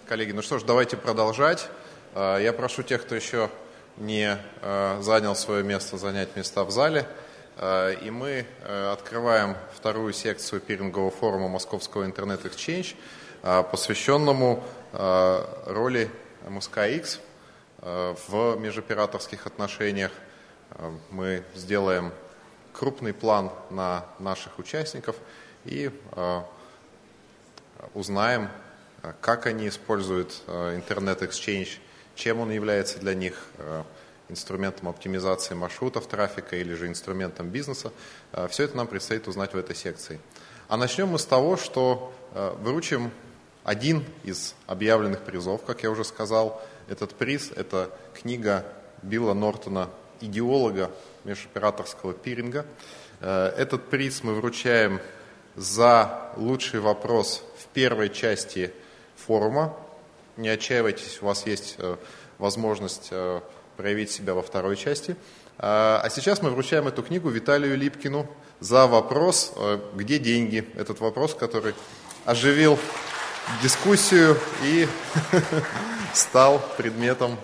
Коллеги, ну что ж, давайте продолжать. Я прошу тех, кто еще не занял свое место, занять места в зале. И мы открываем вторую секцию пирингового форума Московского интернет-эксченж, посвященному роли МСК-X в межоператорских отношениях. Мы сделаем крупный план на наших участников и узнаем, как они используют интернет-эксченж, чем он является для них инструментом оптимизации маршрутов трафика или же инструментом бизнеса. Все это нам предстоит узнать в этой секции. А начнем мы с того, что вручим один из объявленных призов, как я уже сказал. Этот приз – это книга Билла Нортона, идеолога межоператорского пиринга. Этот приз мы вручаем за лучший вопрос в первой части форума. Не отчаивайтесь, у вас есть возможность проявить себя во второй части. А сейчас мы вручаем эту книгу Виталию Липкину за вопрос «Где деньги?». Этот вопрос, который оживил дискуссию и стал предметом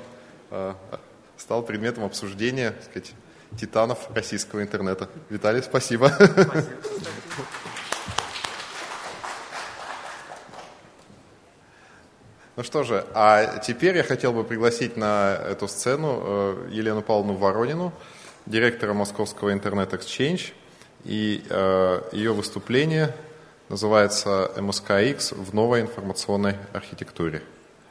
обсуждения, так сказать, титанов российского интернета. Виталий, спасибо. Спасибо. Ну что же, а теперь я хотел бы пригласить на эту сцену Елену Павловну Воронину, директора Московского интернет-эксченж, и ее выступление называется «МСК-X в новой информационной архитектуре».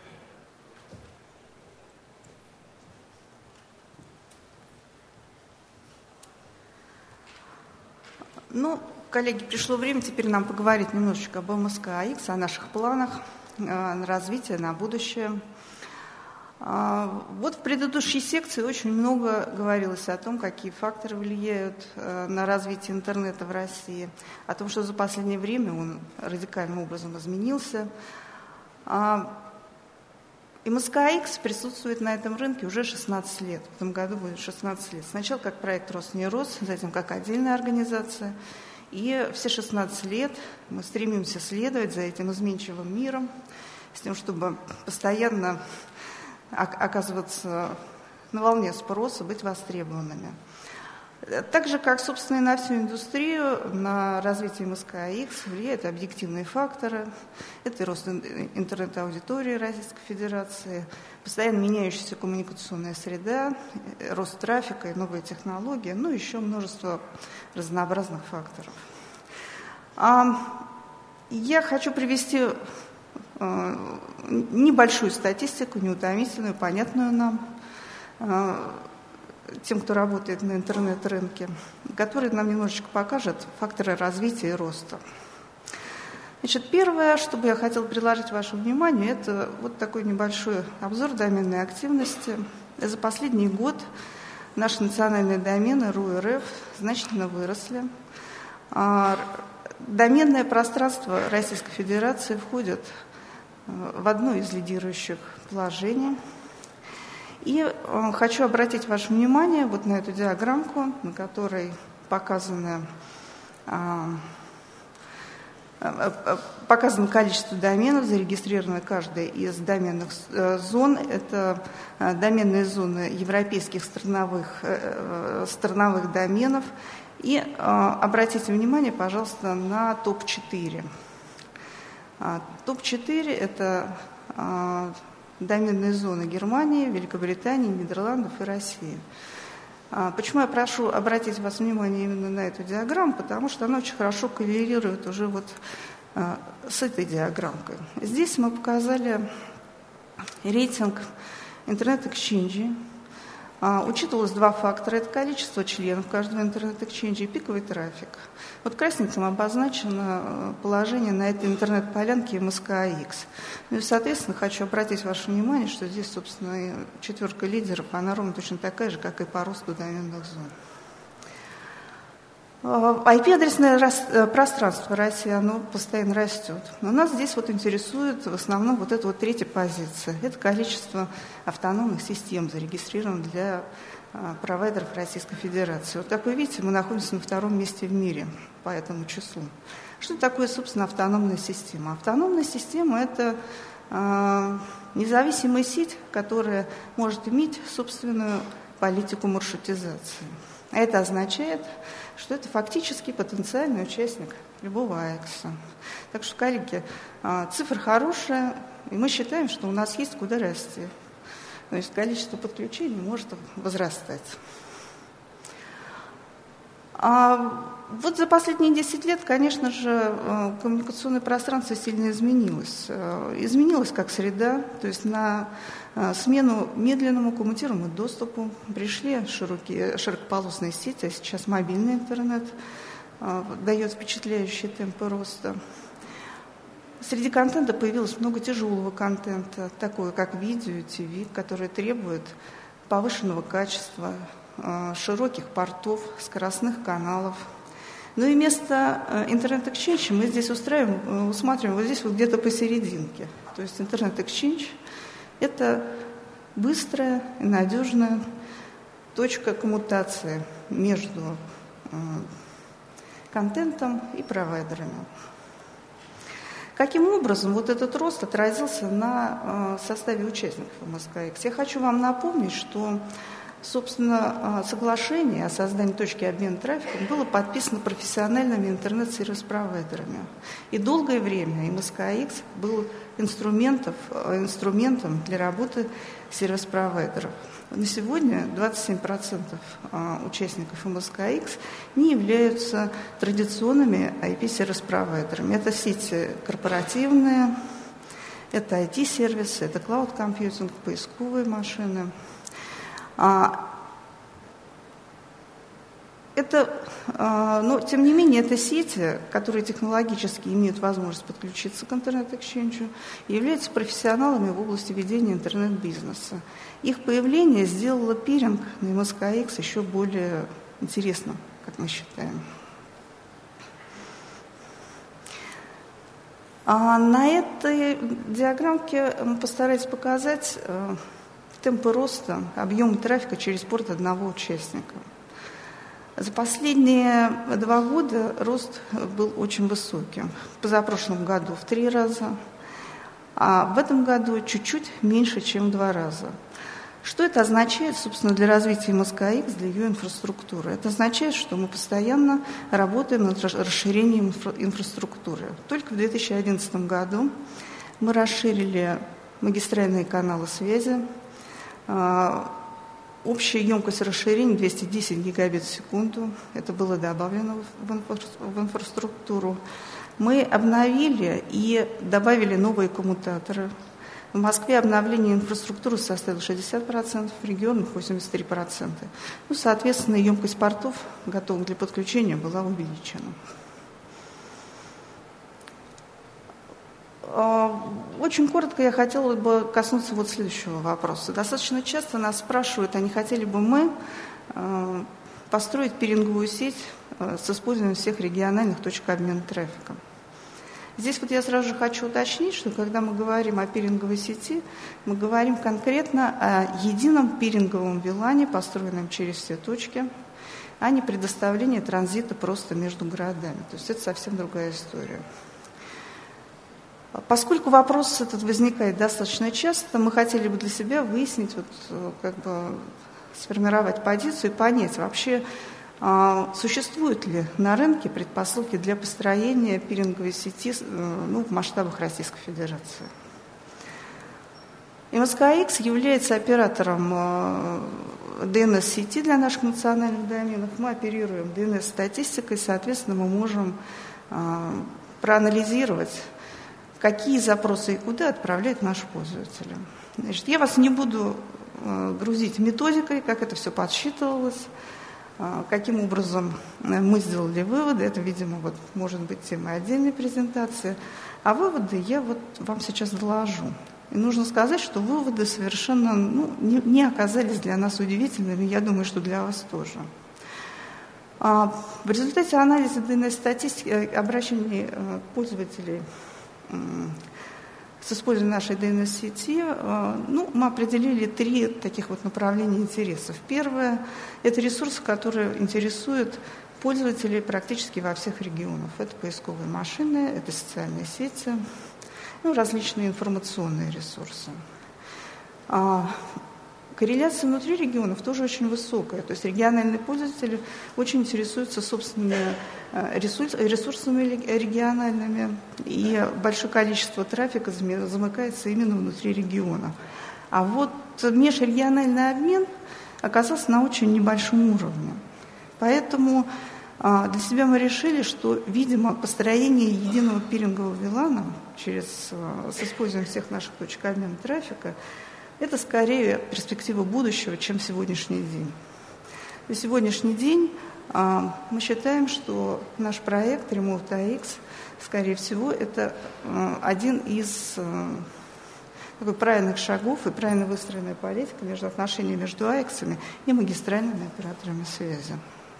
Ну, коллеги, пришло время теперь нам поговорить немножечко об МСК-X, о наших планах на развитие, на будущее. Вот в предыдущей секции очень много говорилось о том, какие факторы влияют на развитие интернета в России, о том, что за последнее время он радикальным образом изменился. МСК-X присутствует на этом рынке уже 16 лет. В этом году будет 16 лет. Сначала как проект Роснерос, затем как отдельная организация. И все 16 лет мы стремимся следовать за этим изменчивым миром, с тем, чтобы постоянно оказываться на волне спроса, быть востребованными. Так же, как, собственно, и на всю индустрию, на развитие МСК-X влияют объективные факторы. Это и рост интернет-аудитории Российской Федерации, постоянно меняющаяся коммуникационная среда, рост трафика и новые технологии, ну и еще множество разнообразных факторов. Я хочу привести небольшую статистику, неутомительную, понятную нам, тем, кто работает на интернет-рынке, который нам немножечко покажет факторы развития и роста. Значит, первое, что бы я хотела предложить вашему вниманию, это вот такой небольшой обзор доменной активности. За последний год наши национальные домены РУ-РФ значительно выросли. Доменное пространство Российской Федерации входит в одно из лидирующих положений. И хочу обратить ваше внимание вот на эту диаграммку, на которой показано количество доменов, зарегистрировано каждая из доменных зон. Это доменные зоны европейских страновых доменов. И обратите внимание, пожалуйста, на топ-4. Топ-4 – это доменные зоны Германии, Великобритании, Нидерландов и России. Почему я прошу обратить вас внимание именно на эту диаграмму? Потому что она очень хорошо коррелирует уже вот с этой диаграммкой. Здесь мы показали рейтинг интернет-эксченджей. Учитывалось два фактора. Это количество членов каждого интернет-эксченджа и пиковый трафик. Вот красненьким обозначено положение на этой интернет-полянке МСК-X. Ну и, соответственно, хочу обратить ваше внимание, что здесь, собственно, четверка лидеров, она ровно точно такая же, как и по росту доменных зон. IP-адресное пространство России, оно постоянно растет. Но нас здесь вот интересует в основном вот эта вот третья позиция. Это количество автономных систем, зарегистрированных для провайдеров Российской Федерации. Вот как вы видите, мы находимся на втором месте в мире по этому числу. Что такое, собственно, автономная система? Автономная система – это независимая сеть, которая может иметь собственную политику маршрутизации. А это означает, что это фактически потенциальный участник любого АЭКСа. Так что, коллеги, цифра хорошая, и мы считаем, что у нас есть куда расти. То есть количество подключений может возрастать. Вот за последние 10 лет, конечно же, коммуникационное пространство сильно изменилось. Изменилось как среда, то есть на смену медленному коммутируемому доступу пришли широкополосные сети, а сейчас мобильный интернет дает впечатляющие темпы роста. Среди контента появилось много тяжелого контента, такое как видео и ТВ, которые требуют повышенного качества, широких портов, скоростных каналов. Ну и вместо интернет-эксченджа мы здесь усматриваем вот здесь вот где-то посерединке. То есть интернет-эксчендж – это быстрая и надежная точка коммутации между контентом и провайдерами. Каким образом вот этот рост отразился на составе участников МСКХ? Я хочу вам напомнить, что, собственно, соглашение о создании точки обмена трафиком было подписано профессиональными интернет-сервис-провайдерами. И долгое время МСКХ был инструментом для работы сервис-провайдеров. На сегодня 27% участников МСКХ не являются традиционными IP-сервис-провайдерами. Это сети корпоративные, это IT-сервисы, это клауд-компьютинг, поисковые машины. Но, тем не менее, это сети, которые технологически имеют возможность подключиться к интернет-эксченджу, и являются профессионалами в области ведения интернет-бизнеса. Их появление сделало пиринг на МСКХ еще более интересным, как мы считаем. На этой диаграммке мы постарались показать темпы роста объема трафика через порт одного участника. За последние 2 года рост был очень высоким. В позапрошлом году в 3 раза, а в этом году чуть-чуть меньше, чем в 2 раза. Что это означает, собственно, для развития МСКХ, для ее инфраструктуры? Это означает, что мы постоянно работаем над расширением инфраструктуры. Только в 2011 году мы расширили магистральные каналы связи. Общая емкость расширения 210 гигабит в секунду. Это было добавлено в инфраструктуру. Мы обновили и добавили новые коммутаторы. В Москве обновление инфраструктуры составило 60%, в регионах 83%. Ну, соответственно, емкость портов, готовых для подключения, была увеличена. Очень коротко я хотела бы коснуться вот следующего вопроса. Достаточно часто нас спрашивают, а не хотели бы мы построить пиринговую сеть с использованием всех региональных точек обмена трафиком. Здесь вот я сразу же хочу уточнить, что когда мы говорим о пиринговой сети, мы говорим конкретно о едином пиринговом вилане, построенном через все точки, а не предоставлении транзита просто между городами. То есть это совсем другая история. Поскольку вопрос этот возникает достаточно часто, мы хотели бы для себя выяснить, сформировать позицию и понять, вообще существуют ли на рынке предпосылки для построения пиринговой сети в масштабах Российской Федерации. МСКХ является оператором DNS-сети для наших национальных доменов. Мы оперируем DNS-статистикой, соответственно, мы можем проанализировать, какие запросы и куда отправляют наши пользователи. Значит, я вас не буду грузить методикой, как это все подсчитывалось, каким образом мы сделали выводы. Это, видимо, может быть темой отдельной презентации. А выводы я вам сейчас доложу. И нужно сказать, что выводы совершенно не оказались для нас удивительными, я думаю, что для вас тоже. В результате анализа DNS-статистики, обращений пользователей с использованием нашей DNS-сети, мы определили 3 таких направления интересов. Первое – это ресурсы, которые интересуют пользователей практически во всех регионах. Это поисковые машины, это социальные сети, ну, различные информационные ресурсы. Корреляция внутри регионов тоже очень высокая. То есть региональные пользователи очень интересуются собственными ресурсами региональными, и большое количество трафика замыкается именно внутри региона. А вот межрегиональный обмен оказался на очень небольшом уровне. Поэтому для себя мы решили, что, видимо, построение единого пирингового VLAN с использованием всех наших точек обмена трафика – это скорее перспектива будущего, чем сегодняшний день. На сегодняшний день мы считаем, что наш проект Remote AX, скорее всего, это один из правильных шагов и правильно выстроенная политика между отношениями между AX и магистральными операторами связи.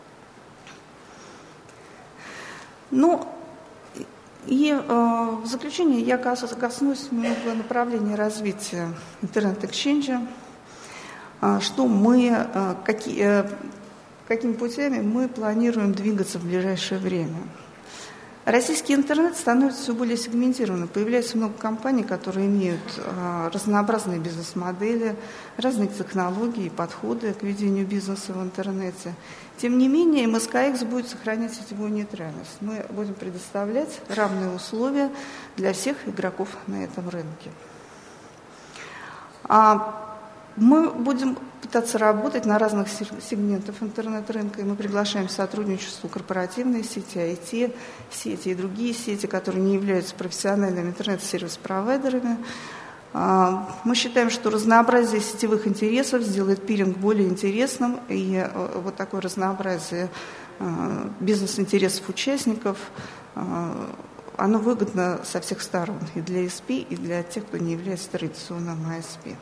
Ну, и в заключение я коснусь немного направления развития интернет-эксченджа, что мы, какими путями мы планируем двигаться в ближайшее время. Российский интернет становится все более сегментированным. Появляется много компаний, которые имеют разнообразные бизнес-модели, разные технологии и подходы к ведению бизнеса в интернете. Тем не менее, МСКХ будет сохранять сетевую нейтральность. Мы будем предоставлять равные условия для всех игроков на этом рынке. Мы будем пытаться работать на разных сегментах интернет-рынка, и мы приглашаем к сотрудничеству корпоративные сети, IT-сети и другие сети, которые не являются профессиональными интернет-сервис-провайдерами. Мы считаем, что разнообразие сетевых интересов сделает пиринг более интересным, и вот такое разнообразие бизнес-интересов участников, оно выгодно со всех сторон, и для SP, и для тех, кто не является традиционным ISP.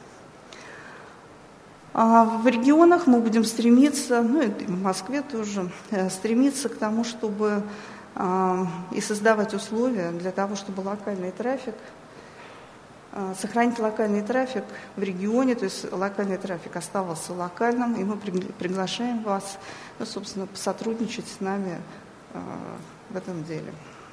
В регионах мы будем стремиться, ну и в Москве тоже, стремиться к тому, чтобы и создавать условия для того, чтобы локальный трафик, сохранить локальный трафик в регионе, то есть локальный трафик оставался локальным, и мы приглашаем вас, ну, собственно, посотрудничать с нами в этом деле.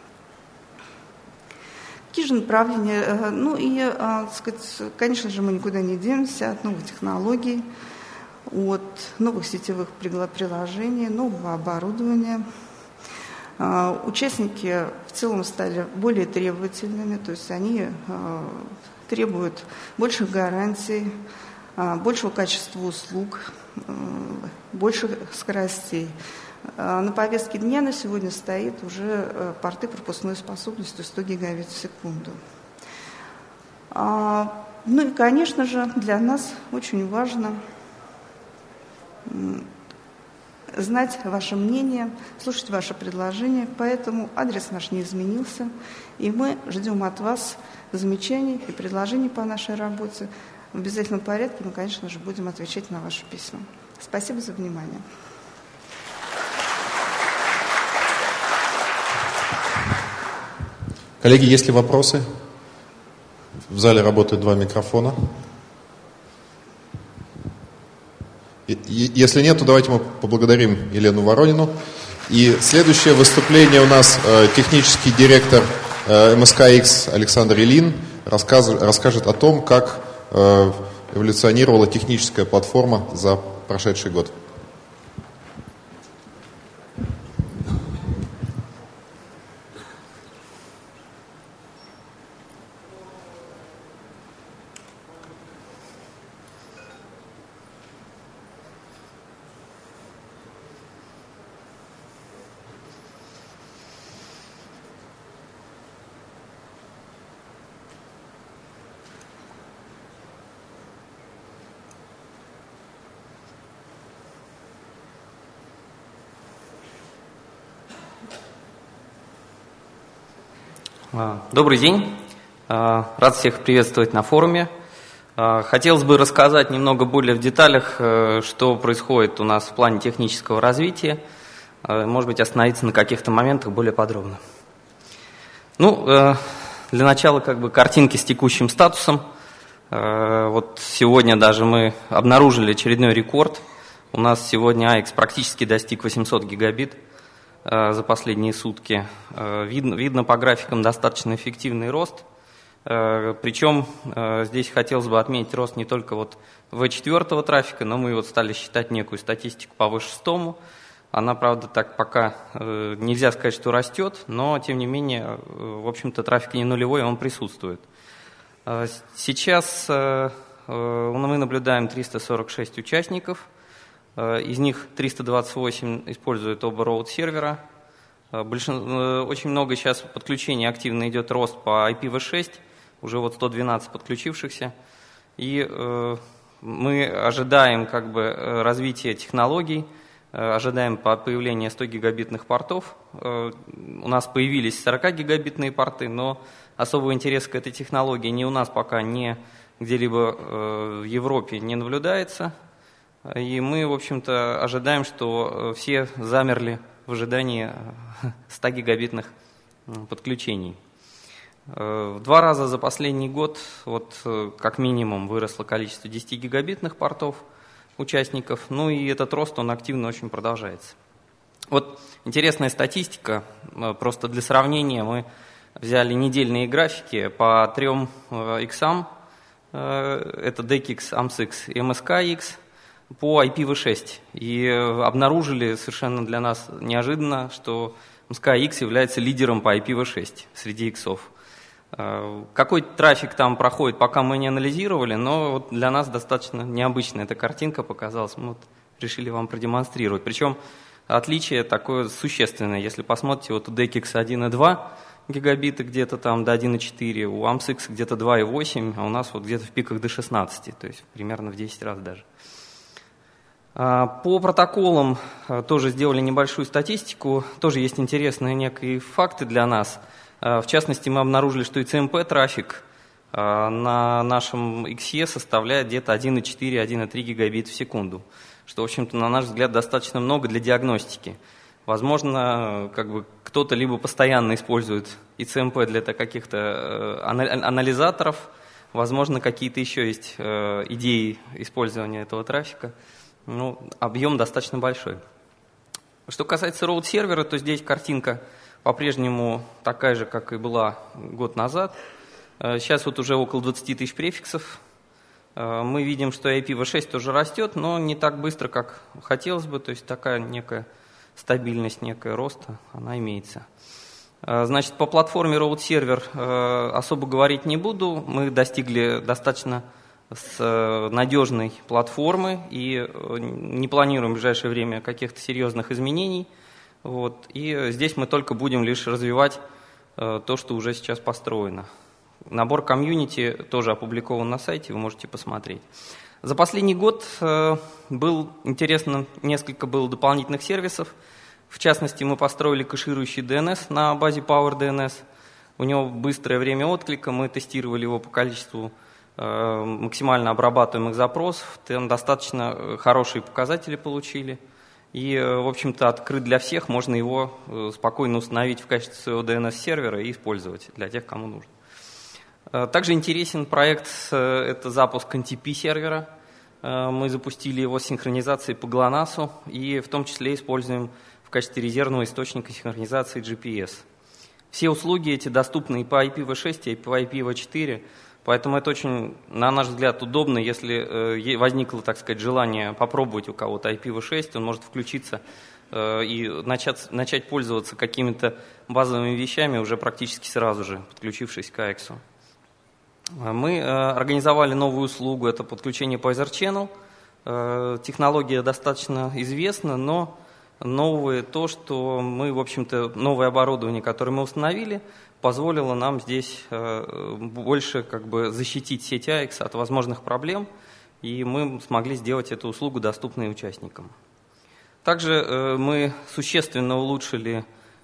Какие же направления? Ну и, сказать, конечно же, мы никуда не денемся от новых технологий, от новых сетевых приложений, нового оборудования. Участники в целом стали более требовательными, то есть они требуют больших гарантий, большего качества услуг, больших скоростей. На повестке дня на сегодня стоит уже порты пропускной способностью 100 гигабит в секунду. Ну и, конечно же, для нас очень важно знать ваше мнение, слушать ваши предложения, поэтому адрес наш не изменился, и мы ждем от вас замечаний и предложений по нашей работе. В обязательном порядке мы, конечно же, будем отвечать на ваши письма. Спасибо за внимание. Коллеги, есть ли вопросы? В зале работают 2 микрофона. Если нет, то давайте мы поблагодарим Елену Воронину. И следующее выступление у нас технический директор МСКХ Александр Ильин расскажет о том, как эволюционировала техническая платформа за прошедший год. Добрый день. Рад всех приветствовать на форуме. Хотелось бы рассказать немного более в деталях, что происходит у нас в плане технического развития. Может быть, остановиться на каких-то моментах более подробно. Ну, для начала картинки с текущим статусом. Вот сегодня даже мы обнаружили очередной рекорд. У нас сегодня AX практически достиг 800 гигабит за последние сутки. Видно по графикам достаточно эффективный рост. Причем здесь хотелось бы отметить рост не только вот V4 трафика, но мы вот стали считать некую статистику по V6. Она, правда, так пока нельзя сказать, что растет, но, тем не менее, в общем-то, трафик не нулевой, он присутствует. Сейчас мы наблюдаем 346 участников, из них 328 используют оба роут-сервера. Очень много сейчас подключений, активно идет рост по IPv6, уже вот 112 подключившихся. И мы ожидаем как бы развития технологий, ожидаем появления 100 гигабитных портов. У нас появились 40 гигабитные порты, но особого интереса к этой технологии ни у нас пока, ни где-либо в Европе не наблюдается. И мы, в общем-то, ожидаем, что все замерли в ожидании 100 гигабитных подключений. В 2 раза за последний год, вот, как минимум, выросло количество 10 гигабитных портов участников, ну и этот рост, он активно очень продолжается. Вот интересная статистика, просто для сравнения мы взяли недельные графики по 3 иксам, это DECX, AMS-X и MSK-X, по IPv6, и обнаружили совершенно для нас неожиданно, что MSK-X является лидером по IPv6 среди иксов. Какой трафик там проходит, пока мы не анализировали, но вот для нас достаточно необычная эта картинка показалась, мы вот решили вам продемонстрировать. Причем отличие такое существенное, если посмотрите, вот у DECX 1,2 гигабита где-то там до 1,4, у AMS-X где-то 2,8, а у нас вот где-то в пиках до 16, то есть примерно в 10 раз даже. По протоколам тоже сделали небольшую статистику, тоже есть интересные некие факты для нас. В частности, мы обнаружили, что ICMP-трафик на нашем XE составляет где-то 1,4-1,3 гигабит в секунду, что, в общем-то, на наш взгляд, достаточно много для диагностики. Возможно, как бы кто-то либо постоянно использует ICMP для каких-то анализаторов, возможно, какие-то еще есть идеи использования этого трафика. Ну, объем достаточно большой. Что касается роут-сервера, то здесь картинка по-прежнему такая же, как и была год назад. Сейчас вот уже около 20 тысяч префиксов. Мы видим, что IPv6 тоже растет, но не так быстро, как хотелось бы. То есть такая некая стабильность, некая роста, она имеется. Значит, по платформе роут-сервер особо говорить не буду. Мы достигли достаточно с надежной платформы и не планируем в ближайшее время каких-то серьезных изменений. Вот. И здесь мы только будем лишь развивать то, что уже сейчас построено. Набор комьюнити тоже опубликован на сайте, вы можете посмотреть. За последний год был интересно, несколько было дополнительных сервисов. В частности, мы построили кэширующий DNS на базе PowerDNS. У него быстрое время отклика, мы тестировали его по количеству максимально обрабатываемых запросов, там достаточно хорошие показатели получили. И, в общем-то, открыт для всех, можно его спокойно установить в качестве своего DNS-сервера и использовать для тех, кому нужно. Также интересен проект, это запуск NTP-сервера. Мы запустили его с синхронизацией по GLONASS и в том числе используем в качестве резервного источника синхронизации GPS. Все услуги эти доступны и по IPv6, и по IPv4, поэтому это очень, на наш взгляд, удобно, если возникло, так сказать, желание попробовать у кого-то IPv6, он может включиться и начать пользоваться какими-то базовыми вещами уже практически сразу же, подключившись к AX. Мы организовали новую услугу, это подключение по Ether Channel. Технология достаточно известна, но новое то, что мы, в общем-то, новое оборудование, которое мы установили, позволило нам здесь больше как бы защитить сеть AX от возможных проблем, и мы смогли сделать эту услугу доступной участникам. Также мы существенно улучшили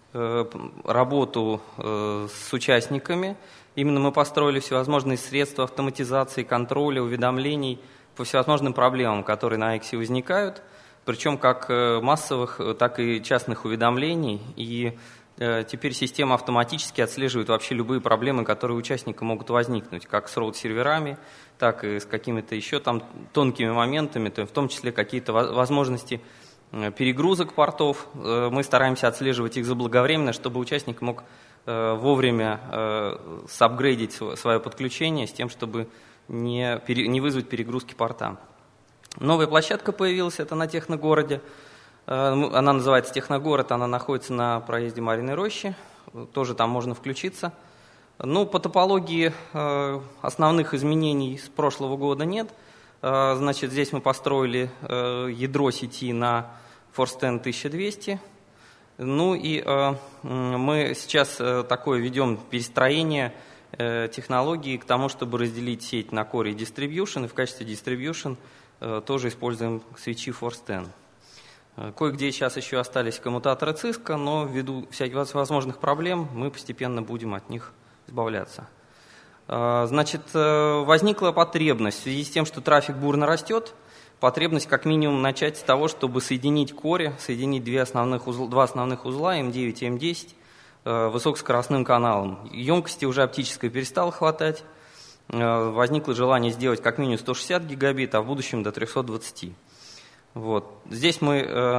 работу с участниками. Именно мы построили всевозможные средства автоматизации, контроля, уведомлений по всевозможным проблемам, которые на AX возникают, причем как массовых, так и частных уведомлений. И теперь система автоматически отслеживает вообще любые проблемы, которые у участника могут возникнуть, как с роут-серверами, так и с какими-то еще там тонкими моментами, в том числе какие-то возможности перегрузок портов. Мы стараемся отслеживать их заблаговременно, чтобы участник мог вовремя сапгрейдить свое подключение с тем, чтобы не вызвать перегрузки порта. Новая площадка появилась, это на Техногороде. Она называется Техногород, она находится на проезде Марьиной Рощи. Тоже там можно включиться. Ну, по топологии основных изменений с прошлого года нет. Значит, здесь мы построили ядро сети на Forsten 1200. Ну и мы сейчас такое ведем перестроение технологии к тому, чтобы разделить сеть на Core и Distribution. И в качестве Distribution тоже используем свечи Forsten. Кое-где сейчас еще остались коммутаторы Cisco, но ввиду всяких возможных проблем мы постепенно будем от них избавляться. Значит, возникла потребность в связи с тем, что трафик бурно растет, потребность как минимум начать с того, чтобы соединить Core, соединить два основных узла, M9 и M10, высокоскоростным каналом. Емкости уже оптической перестало хватать. Возникло желание сделать как минимум 160 гигабит, а в будущем до 320. Вот. Здесь мы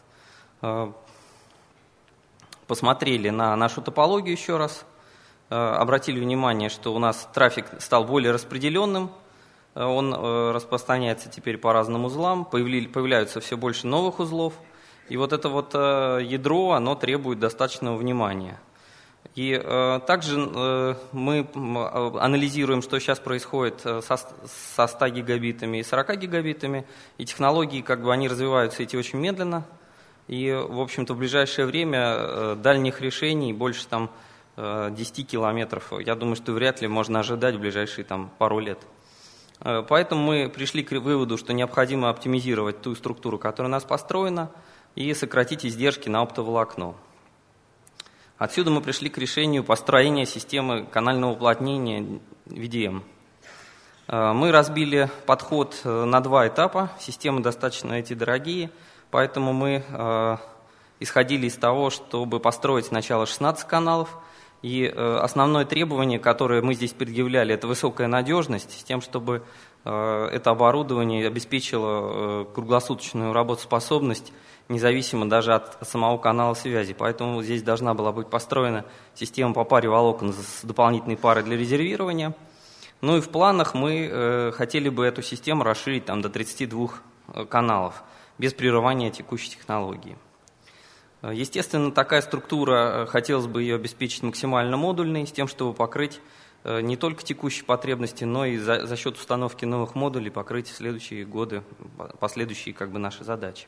посмотрели на нашу топологию еще раз, обратили внимание, что у нас трафик стал более распределенным, он распространяется теперь по разным узлам, появляются все больше новых узлов, и вот это вот ядро, оно требует достаточного внимания. И также мы анализируем, что сейчас происходит со 100 гигабитами и 40 гигабитами, и технологии, как бы, они развиваются эти очень медленно, и, в общем-то, в ближайшее время дальних решений больше там 10 километров, я думаю, что вряд ли можно ожидать в ближайшие там пару лет. Поэтому мы пришли к выводу, что необходимо оптимизировать ту структуру, которая у нас построена, и сократить издержки на оптоволокно. Отсюда мы пришли к решению построения системы канального уплотнения VDM. Мы разбили подход на два этапа, системы достаточно эти дорогие, поэтому мы исходили из того, чтобы построить сначала 16 каналов, и основное требование, которое мы здесь предъявляли, это высокая надежность, с тем, чтобы это оборудование обеспечило круглосуточную работоспособность, независимо даже от самого канала связи. Поэтому здесь должна была быть построена система по паре волокон с дополнительной парой для резервирования. Ну и в планах мы хотели бы эту систему расширить там, до 32 каналов, без прерывания текущей технологии. Естественно, такая структура, хотелось бы ее обеспечить максимально модульной, с тем, чтобы покрыть не только текущие потребности, но и за счет установки новых модулей покрыть в следующие годы последующие как бы, наши задачи.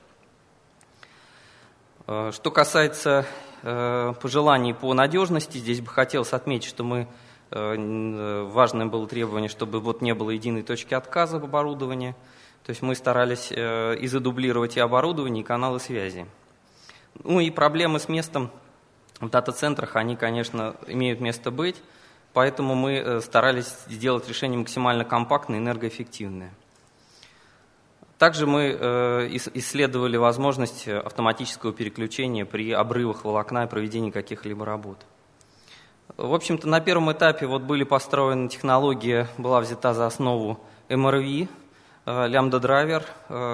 Что касается пожеланий по надежности, здесь бы хотелось отметить, что важное было требование, чтобы вот не было единой точки отказа в оборудовании. То есть мы старались и задублировать и оборудование, и каналы связи. Ну и проблемы с местом в дата-центрах, они, конечно, имеют место быть, поэтому мы старались сделать решение максимально компактное и энергоэффективное. Также мы исследовали возможность автоматического переключения при обрывах волокна и проведении каких-либо работ. В общем-то, на первом этапе вот были построены технология, была взята за основу MRV, лямбда-драйвер,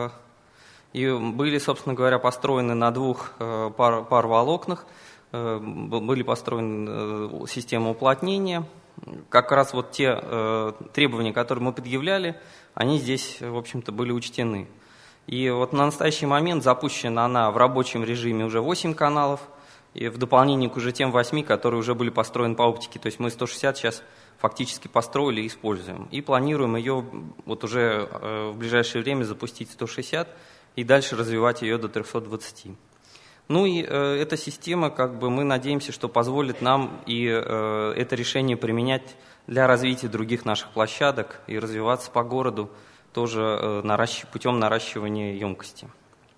и были, собственно говоря, построены на двух пар волокнах, были построены системы уплотнения. Как раз вот те требования, которые мы предъявляли, они здесь, в общем-то, были учтены. И вот на настоящий момент запущена она в рабочем режиме уже 8 каналов, и в дополнение к уже тем 8, которые уже были построены по оптике. То есть мы 160 сейчас фактически построили и используем. И планируем ее вот уже в ближайшее время запустить 160 и дальше развивать ее до 320. Ну и эта система, как бы, мы надеемся, что позволит нам и это решение применять для развития других наших площадок и развиваться по городу тоже путем наращивания емкости.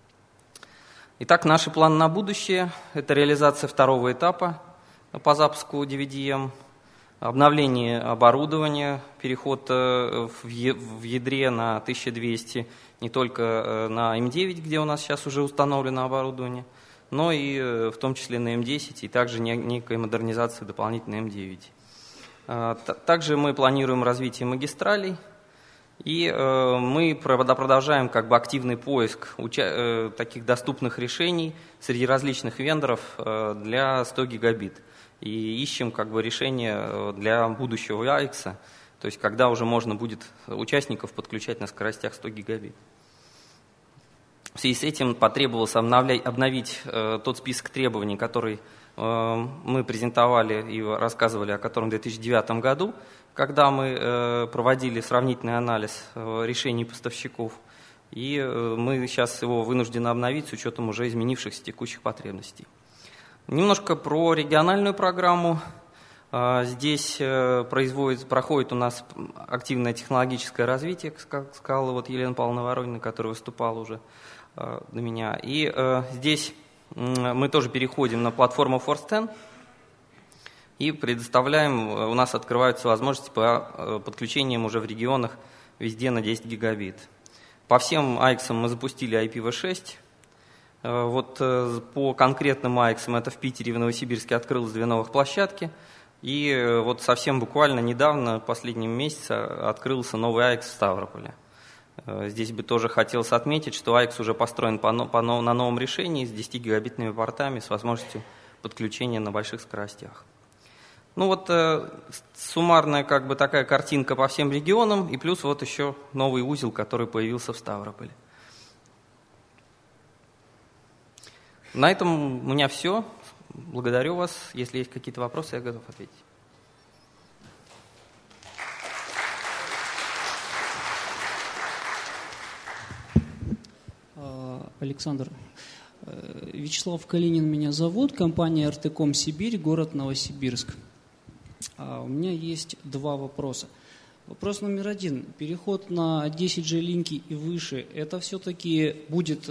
Итак, наши планы на будущее – это реализация второго этапа по запуску DVDM, обновление оборудования, переход в ядре на 1200, не только на M9, где у нас сейчас уже установлено оборудование, но и в том числе на M10, и также некая модернизация дополнительной M9. Также мы планируем развитие магистралей, и мы продолжаем как бы активный поиск таких доступных решений среди различных вендоров для 100 гигабит. и ищем как бы решение для будущего AIX, то есть когда уже можно будет участников подключать на скоростях 100 гигабит. В связи с этим потребовалось обновить тот список требований, который мы презентовали и рассказывали о котором в 2009 году, когда мы проводили сравнительный анализ решений поставщиков. И мы сейчас его вынуждены обновить с учетом уже изменившихся текущих потребностей. Немножко про региональную программу. Здесь проходит у нас активное технологическое развитие, как сказала вот Елена Павловна Воронина, которая выступала уже до меня. И здесь мы тоже переходим на платформу ForceTen и предоставляем, у нас открываются возможности по подключениям уже в регионах везде на 10 гигабит. По всем AIX мы запустили IPv6. Вот по конкретным AIX это в Питере и в Новосибирске открылось 2 новых площадки. И вот совсем буквально недавно, в последнем месяце, открылся новый AIX в Ставрополе. Здесь бы тоже хотелось отметить, что AIX уже построен на новом решении с 10-гигабитными портами с возможностью подключения на больших скоростях. Ну вот суммарная как бы такая картинка по всем регионам, и плюс вот еще новый узел, который появился в Ставрополе. На этом у меня все. Благодарю вас. Если есть какие-то вопросы, я готов ответить. Александр, Вячеслав Калинин меня зовут, компания РТКом Сибирь, город Новосибирск. У меня есть 2 вопроса. Вопрос номер 1. Переход на 10G линки и выше, это все-таки будет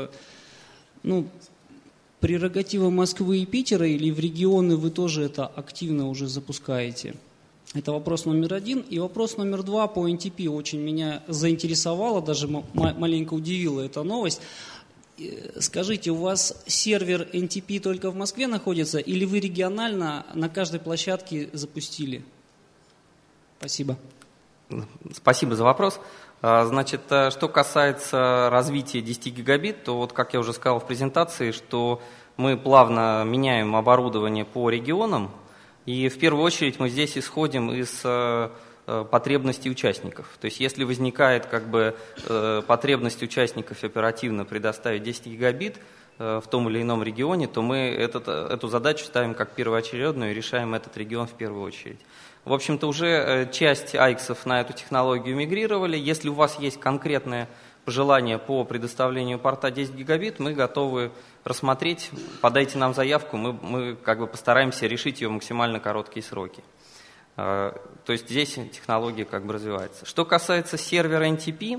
прерогатива Москвы и Питера, или в регионы вы тоже это активно уже запускаете? Это вопрос номер 1. И вопрос номер 2 по NTP очень меня заинтересовало, даже маленько удивила эта новость. Скажите, у вас сервер NTP только в Москве находится, или вы регионально на каждой площадке запустили? Спасибо. Спасибо за вопрос. Значит, что касается развития 10 гигабит, то вот как я уже сказал в презентации, что мы плавно меняем оборудование по регионам, и в первую очередь мы здесь исходим из потребностей участников. То есть если возникает как бы потребность участников оперативно предоставить 10 гигабит в том или ином регионе, то мы эту задачу ставим как первоочередную и решаем этот регион в первую очередь. В общем-то, уже часть AIX на эту технологию мигрировали. Если у вас есть конкретное пожелание по предоставлению порта 10 гигабит, мы готовы рассмотреть, подайте нам заявку, мы как бы постараемся решить ее в максимально короткие сроки. То есть здесь технология как бы развивается. Что касается сервера NTP,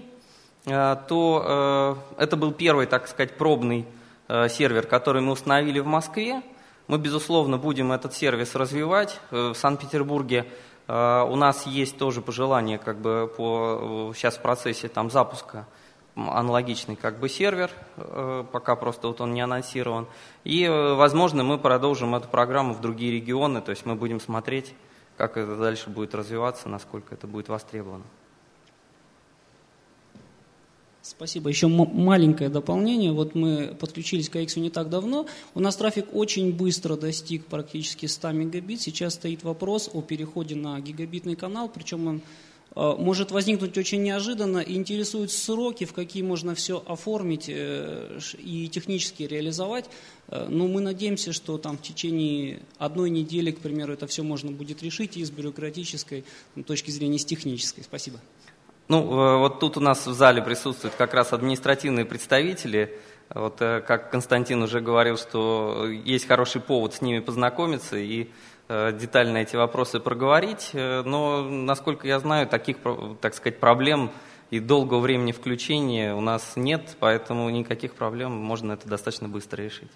то это был первый, так сказать, пробный сервер, который мы установили в Москве. Мы, безусловно, будем этот сервис развивать. В Санкт-Петербурге у нас есть тоже пожелание, как бы сейчас в процессе там запуска аналогичный как бы сервер, пока просто вот он не анонсирован. И, возможно, мы продолжим эту программу в другие регионы, то есть мы будем смотреть, как это дальше будет развиваться, насколько это будет востребовано. Спасибо. Еще маленькое дополнение. Вот мы подключились к AIX не так давно. У нас трафик очень быстро достиг практически 100 мегабит. Сейчас стоит вопрос о переходе на гигабитный канал, причем он может возникнуть очень неожиданно, и интересуют сроки, в какие можно все оформить и технически реализовать. Но мы надеемся, что там в течение 1 недели, к примеру, это все можно будет решить и с бюрократической точки зрения, и с технической. Спасибо. Ну, вот тут у нас в зале присутствуют как раз административные представители. Вот как Константин уже говорил, что есть хороший повод с ними познакомиться и детально эти вопросы проговорить. Но, насколько я знаю, таких, так сказать, проблем и долгого времени включения у нас нет, поэтому никаких проблем, можно это достаточно быстро решить.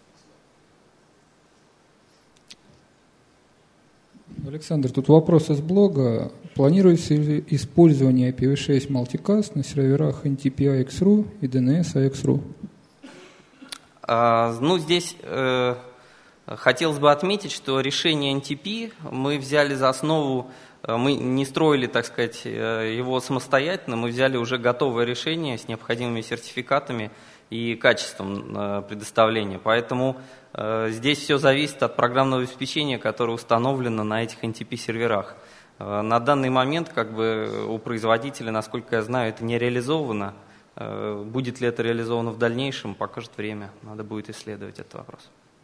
Александр, тут вопрос из блога. Планируется ли использование IPv6 Multicast на серверах NTP AIX.ru и DNS AIX.ru? Ну, здесь хотелось бы отметить, что решение NTP мы взяли за основу мы не строили, так сказать, его самостоятельно, мы взяли уже готовое решение с необходимыми сертификатами и качеством предоставления. Поэтому здесь все зависит от программного обеспечения, которое установлено на этих NTP-серверах. На данный момент у производителя, насколько я знаю, это не реализовано. Будет ли это реализовано в дальнейшем, покажет время. Надо будет исследовать этот вопрос.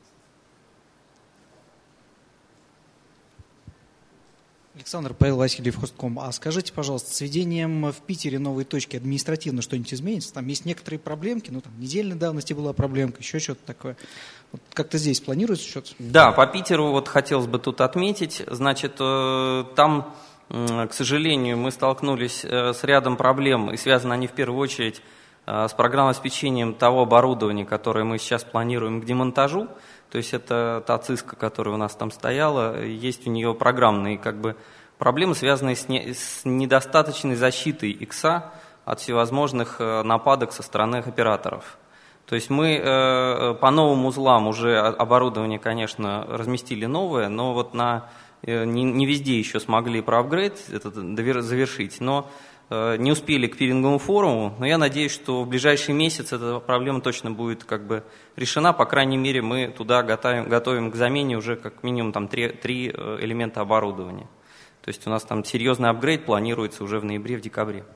Александр, Павел Васильев, Хостком. А скажите, пожалуйста, с введением в Питере новой точки административно что-нибудь изменится? Там есть некоторые проблемки, там недельной давности была проблемка, еще что-то такое. Вот как-то здесь планируется что-то? Да, по Питеру хотелось бы тут отметить. Значит, там, к сожалению, мы столкнулись с рядом проблем, и связаны они в первую очередь с программным обеспечением того оборудования, которое мы сейчас планируем к демонтажу. То есть это та циска, которая у нас там стояла, есть у нее программные проблемы, связанные с недостаточной защитой икса от всевозможных нападок со стороны операторов. То есть мы по новым узлам уже оборудование, конечно, разместили новое, но не везде еще смогли проапгрейд завершить, но не успели к пиринговому форуму, но я надеюсь, что в ближайший месяц эта проблема точно будет решена. По крайней мере, мы туда готовим к замене уже как минимум три элемента оборудования. То есть у нас там серьезный апгрейд планируется уже в ноябре, в декабре.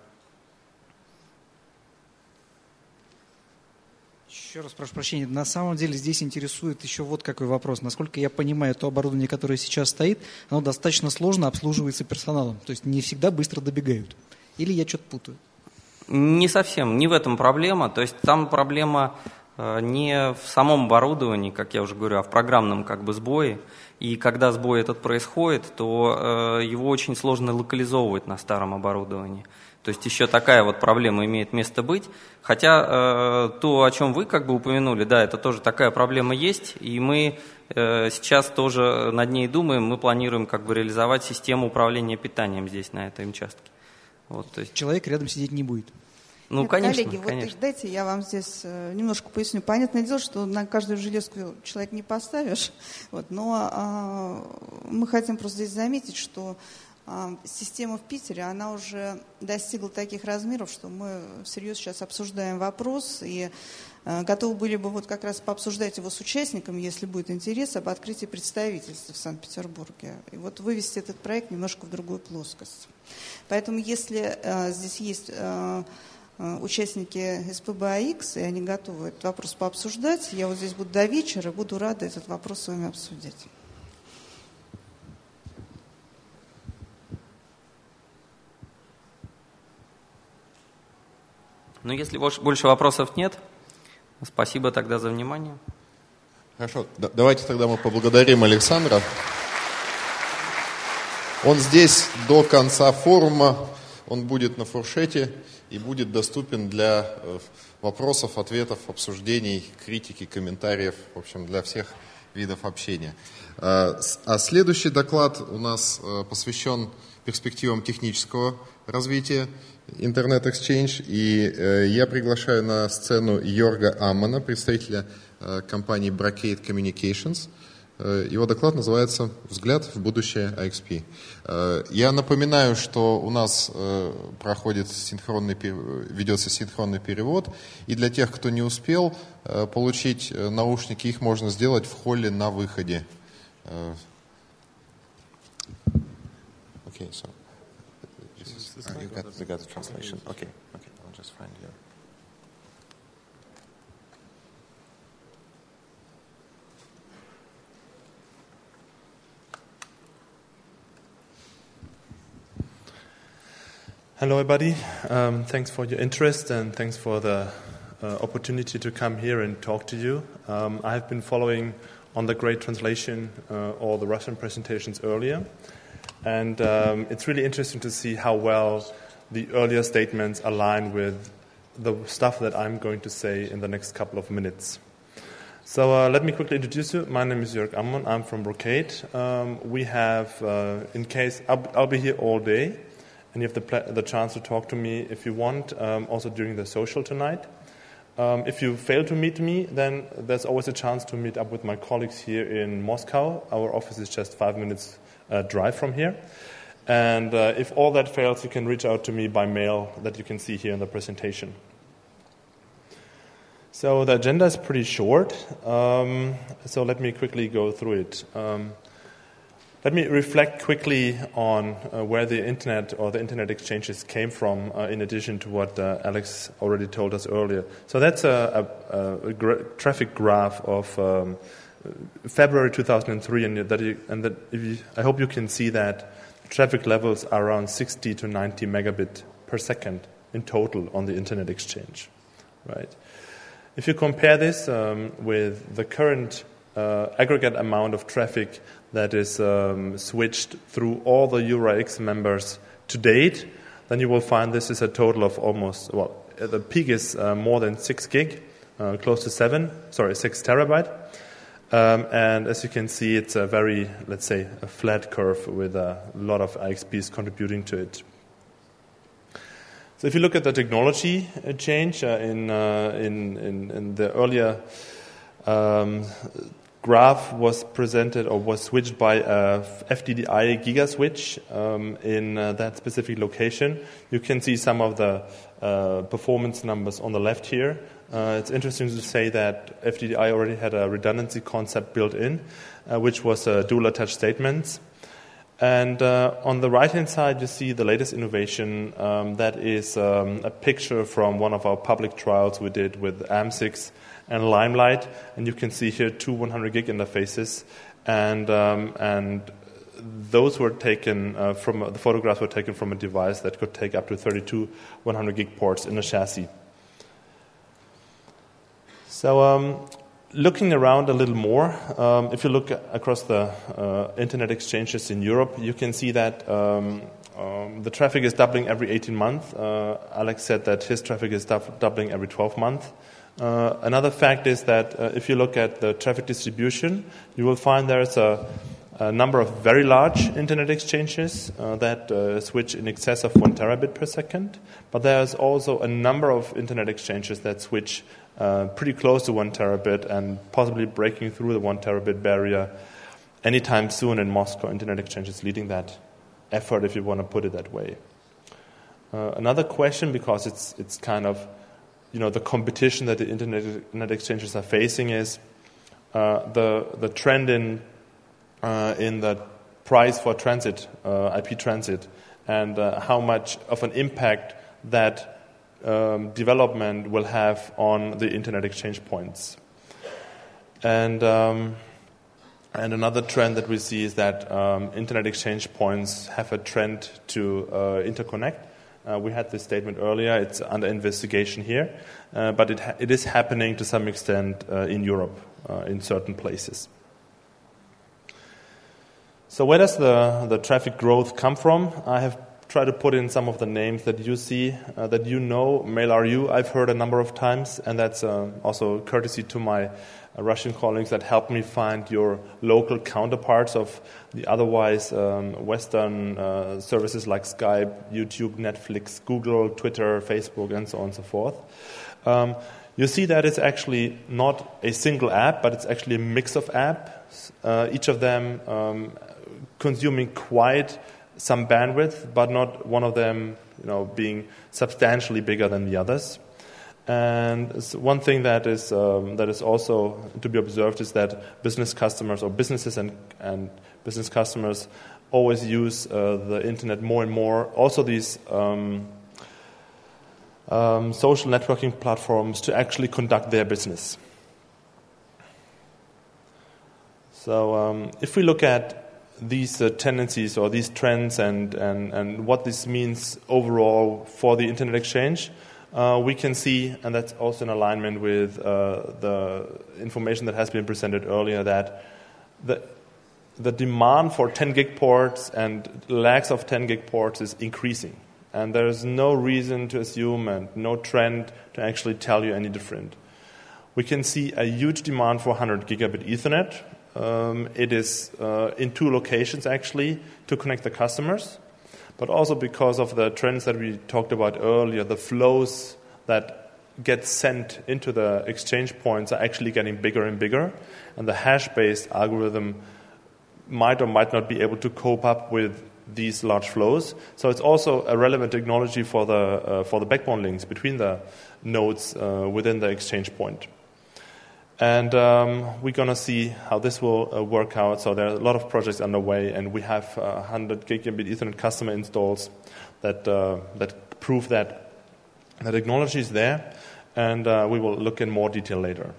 Еще раз прошу прощения, на самом деле здесь интересует еще вот какой вопрос. Насколько я понимаю, то оборудование, которое сейчас стоит, оно достаточно сложно обслуживается персоналом, то есть не всегда быстро добегают. Или я что-то путаю? Не совсем, не в этом проблема. То есть там проблема не в самом оборудовании, как я уже говорю, а в программном сбое. И когда сбой этот происходит, то его очень сложно локализовывать на старом оборудовании. То есть еще такая проблема имеет место быть. Хотя то, о чем вы упомянули, да, это тоже такая проблема есть. И мы сейчас тоже над ней думаем. Мы планируем реализовать систему управления питанием здесь, на этом участке. То есть... Человек рядом сидеть не будет. Ну, Нет, конечно, коллеги, конечно. Дайте я вам здесь немножко поясню. Понятное дело, что на каждую железку человек не поставишь, но мы хотим просто здесь заметить, что система в Питере, она уже достигла таких размеров, что мы всерьез сейчас обсуждаем вопрос и готовы были бы как раз пообсуждать его с участниками, если будет интерес, об открытии представительства в Санкт-Петербурге. И вывести этот проект немножко в другую плоскость. Поэтому если здесь есть участники СПБ-АИКС, и они готовы этот вопрос пообсуждать, я здесь буду до вечера, буду рада этот вопрос с вами обсудить. Ну, если больше вопросов нет, спасибо тогда за внимание. Хорошо, давайте тогда мы поблагодарим Александра. Он здесь до конца форума, он будет на фуршете и будет доступен для вопросов, ответов, обсуждений, критики, комментариев, в общем, для всех видов общения. А следующий доклад у нас посвящен перспективам технического развития Internet Exchange, и я приглашаю на сцену Йорга Аммана, представителя компании Brocade Communications. Его доклад называется «Взгляд в будущее IXP». Я напоминаю, что у нас ведется синхронный перевод, и для тех, кто не успел получить наушники, их можно сделать в холле на выходе. Okay, so you got the translation. Okay, I'll just find you. Hello, everybody. Thanks for your interest and thanks for the opportunity to come here and talk to you. I have been following on the great translation all the Russian presentations earlier, and it's really interesting to see how well the earlier statements align with the stuff that I'm going to say in the next couple of minutes. So let me quickly introduce you. My name is Jörg Ammann. I'm from Brocade. We have, in case, I'll be here all day, and you have the chance to talk to me if you want, also during the social tonight. If you fail to meet me, then there's always a chance to meet up with my colleagues here in Moscow. Our office is just 5 minutes drive from here. And if all that fails, you can reach out to me by mail that you can see here in the presentation. So the agenda is pretty short, so let me quickly go through it. Let me reflect quickly on where the internet or the internet exchanges came from, in addition to what Alex already told us earlier. So that's a traffic graph of February 2003, I hope you can see that traffic levels are around 60 to 90 megabit per second in total on the internet exchange, right? If you compare this with the current aggregate amount of traffic that is switched through all the EURA-X members to date, then you will find this is a total of almost, the peak is more than 6 gig, close to 6 terabyte. And as you can see, it's a very, let's say, a flat curve with a lot of IXPs contributing to it. So if you look at the technology change in the earlier graph was presented or was switched by a FDDI GigaSwitch in that specific location. You can see some of the performance numbers on the left here. It's interesting to say that FDDI already had a redundancy concept built in, which was dual attach statements. And on the right-hand side, you see the latest innovation. That is a picture from one of our public trials we did with AM6 and Limelight. And you can see here 2 100 gig interfaces. And those were taken the photographs were taken from a device that could take up to 32 100 gig ports in a chassis. So looking around a little more, if you look across the internet exchanges in Europe, you can see that the traffic is doubling every 18 months. Alex said that his traffic is doubling every 12 months. Another fact is that if you look at the traffic distribution, you will find there is a number of very large internet exchanges that switch in excess of 1 terabit per second. But there's also a number of internet exchanges that switch pretty close to 1 terabit and possibly breaking through the 1 terabit barrier anytime soon in Moscow. Internet Exchange is leading that effort, if you want to put it that way. Another question, because it's kind of, the competition that the internet exchanges are facing is the trend in the price for transit, IP transit, and how much of an impact that development will have on the internet exchange points. And another trend that we see is that internet exchange points have a trend to interconnect. We had this statement earlier. It's under investigation here, but it is happening to some extent in Europe, in certain places. So where does the traffic growth come from? I have tried to put in some of the names that you see, that you know. Mail.ru I've heard a number of times, and that's also courtesy to my Russian colleagues that helped me find your local counterparts of the otherwise Western services like Skype, YouTube, Netflix, Google, Twitter, Facebook, and so on and so forth. You see that it's actually not a single app, but it's actually a mix of apps, each of them consuming quite some bandwidth, but not one of them, being substantially bigger than the others. And one thing that is also to be observed is that business customers or businesses and business customers always use the internet more and more. Also, these social networking platforms to actually conduct their business. So, if we look at these tendencies or these trends and what this means overall for the internet exchange, we can see, and that's also in alignment with the information that has been presented earlier, that the demand for 10 gig ports and lacks of 10 gig ports is increasing. And there is no reason to assume and no trend to actually tell you any different. We can see a huge demand for 100 gigabit Ethernet. It is in 2 locations, actually, to connect the customers, but also because of the trends that we talked about earlier, the flows that get sent into the exchange points are actually getting bigger and bigger, and the hash-based algorithm might or might not be able to cope up with these large flows. So it's also a relevant technology for the backbone links between the nodes within the exchange point. And we're going to see how this will work out. So there are a lot of projects underway, and we have 100 gigabit Ethernet customer installs that prove that the technology is there, and we will look in more detail later.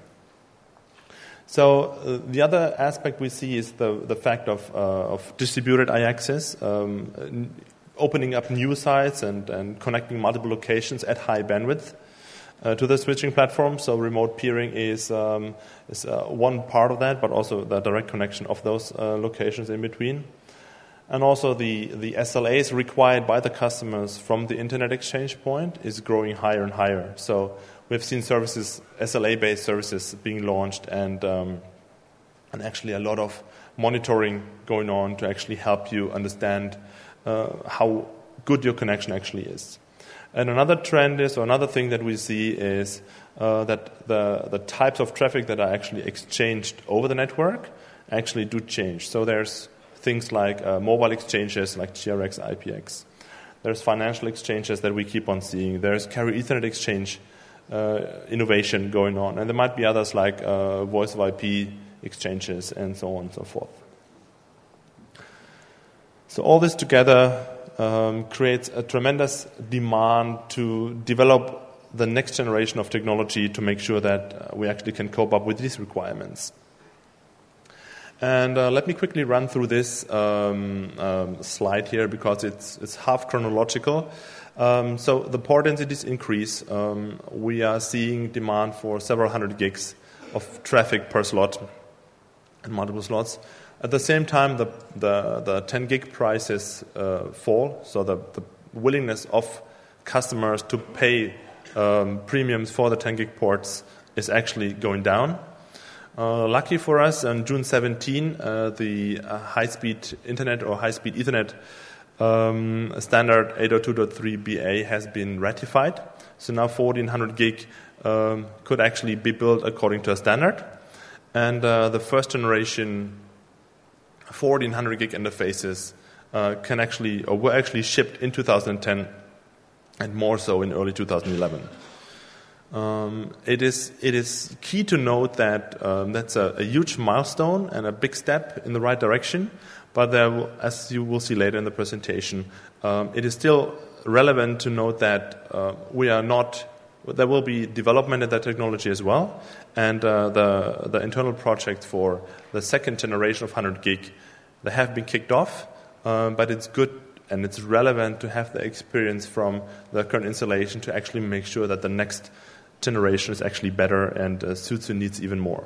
So the other aspect we see is the fact of distributed IXs, opening up new sites and connecting multiple locations at high bandwidth to the switching platform. So remote peering is one part of that, but also the direct connection of those locations in between. And also the SLAs required by the customers from the Internet exchange point is growing higher and higher. So we've seen services, SLA-based services being launched, and actually a lot of monitoring going on to actually help you understand how good your connection actually is. And another trend is, or another thing that we see is that the types of traffic that are actually exchanged over the network actually do change. So there's things like mobile exchanges like GRX, IPX. There's financial exchanges that we keep on seeing. There's carrier Ethernet exchange innovation going on. And there might be others like voice of IP exchanges and so on and so forth. So all this together creates a tremendous demand to develop the next generation of technology to make sure that we actually can cope up with these requirements. And let me quickly run through this slide here because it's half chronological. So the port densities increase. We are seeing demand for several hundred gigs of traffic per slot and multiple slots. At the same time, the 10 gig prices fall, so the willingness of customers to pay premiums for the 10 gig ports is actually going down. Lucky for us, on June 17, the high-speed internet or high-speed Ethernet standard 802.3BA has been ratified. So now 1400 gig could actually be built according to a standard. And the first generation 1400 gig interfaces can actually, or were actually shipped in 2010 and more so in early 2011. It is key to note that that's a huge milestone and a big step in the right direction, but there, as you will see later in the presentation, it is still relevant to note that there will be development in that technology as well, and the internal projects for the second generation of 100 gig, they have been kicked off, but it's good and it's relevant to have the experience from the current installation to actually make sure that the next generation is actually better and suits your needs even more.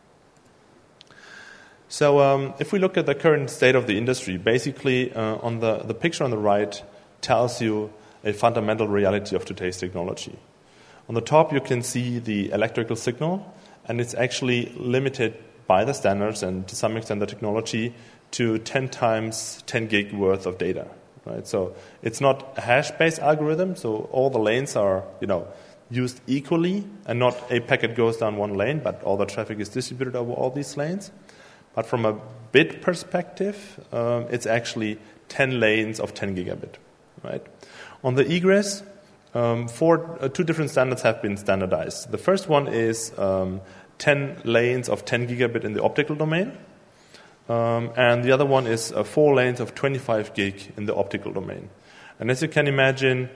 So if we look at the current state of the industry, basically on the picture on the right tells you a fundamental reality of today's technology. On the top you can see the electrical signal, and it's actually limited by the standards and to some extent the technology to 10 times 10 gig worth of data. Right? So it's not a hash-based algorithm, so all the lanes are, used equally, and not a packet goes down one lane, but all the traffic is distributed over all these lanes. But from a bit perspective, it's actually 10 lanes of 10 gigabit. Right? On the egress, two different standards have been standardized. The first one is 10 lanes of 10 gigabit in the optical domain, and the other one is 4 lanes of 25 gig in the optical domain. And as you can imagine,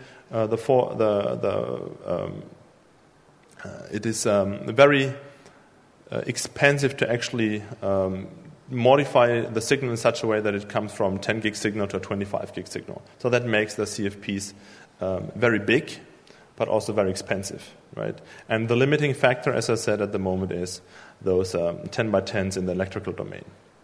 it is very expensive to actually modify the signal in such a way that it comes from 10 gig signal to a 25 gig signal. So that makes the CFPs very big, but also very expensive, right? And the limiting factor, as I said at the moment, is those 10 by 10s in the electrical domain.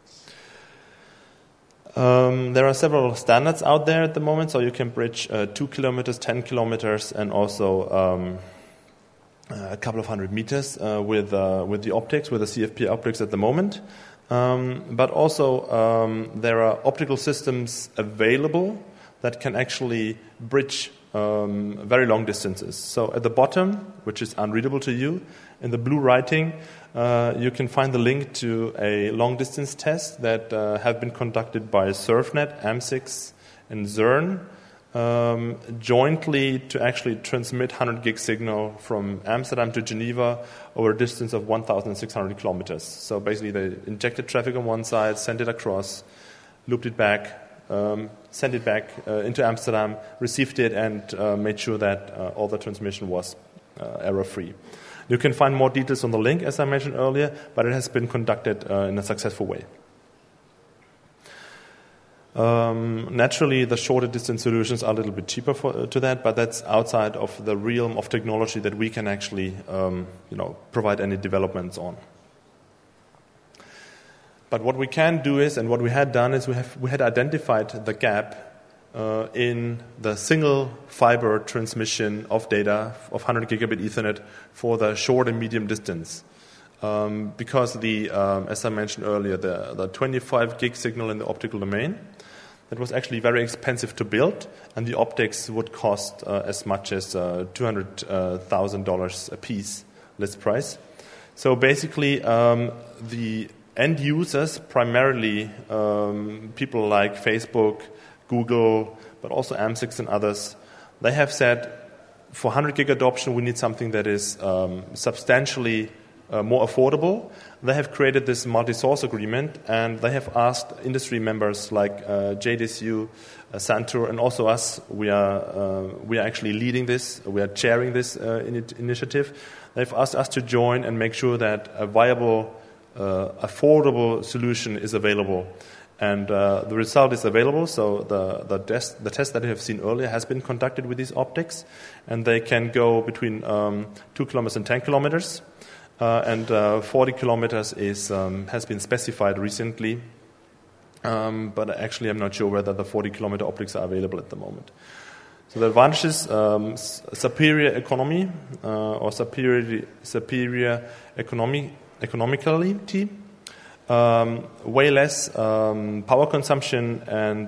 There are several standards out there at the moment, so you can bridge 2 kilometers, 10 kilometers, and also a couple of hundred meters with the optics, with the CFP optics at the moment. But also there are optical systems available that can actually bridge very long distances. So at the bottom, which is unreadable to you, in the blue writing, you can find the link to a long-distance test that have been conducted by SurfNet, AMSIX, and CERN jointly to actually transmit 100 gig signal from Amsterdam to Geneva over a distance of 1,600 kilometers. So basically they injected traffic on one side, sent it across, looped it back, sent it back into Amsterdam, received it, and made sure that all the transmission was error-free. You can find more details on the link, as I mentioned earlier, but it has been conducted in a successful way. Naturally, the shorter distance solutions are a little bit cheaper to that, but that's outside of the realm of technology that we can actually provide any developments on. But what we can do is, and what we had done is, we had identified the gap in the single fiber transmission of data of 100 gigabit Ethernet for the short and medium distance. Because as I mentioned earlier, the 25 gig signal in the optical domain, that was actually very expensive to build, and the optics would cost as much as $200,000 a piece, list price. So basically, the end users, primarily people like Facebook, Google, but also AMSIX and others, they have said, for 100 gig adoption, we need something that is substantially more affordable. They have created this multi-source agreement, and they have asked industry members like JDSU, Santur, and also us. We are actually leading this. We are chairing this initiative. They've asked us to join and make sure that a viable, affordable solution is available. And the result is available. So the test that you have seen earlier has been conducted with these optics, and they can go between 2 kilometers and 10 kilometers. And 40 kilometers has been specified recently, but actually I'm not sure whether the 40-kilometer optics are available at the moment. So the advantage is superior economy or superior economicality, way less power consumption,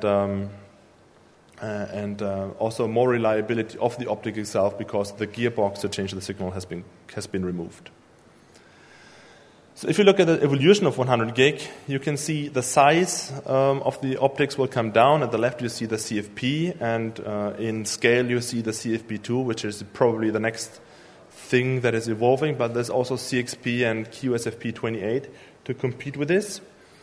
and also more reliability of the optic itself, because the gearbox to change the signal has been removed. So if you look at the evolution of 100 gig, you can see the size of the optics will come down. At the left, you see the CFP, and in scale, you see the CFP2, which is probably the next thing that is evolving. But there's also CXP and QSFP28 to compete with this.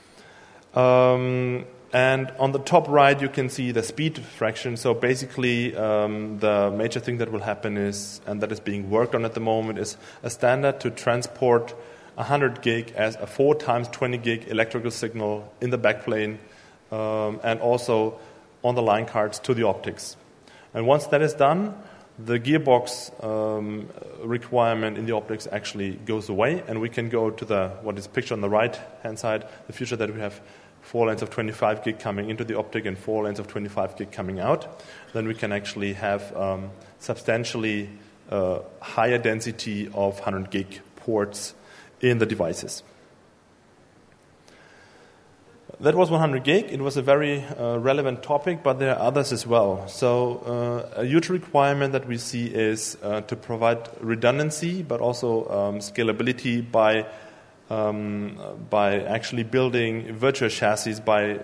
And on the top right, you can see the speed fraction. So basically, the major thing that will happen is, and that is being worked on at the moment, is a standard to transport 100 gig as a 4 times 20 gig electrical signal in the backplane, and also on the line cards to the optics. And once that is done, the gearbox requirement in the optics actually goes away, and we can go to what is pictured on the right-hand side, the future that we have 4 lanes of 25 gig coming into the optic and 4 lanes of 25 gig coming out. Then we can actually have substantially higher density of 100 gig ports in the devices. That was 100 gig. It was a very relevant topic, but there are others as well. So a huge requirement that we see is to provide redundancy, but also scalability by actually building virtual chassis, by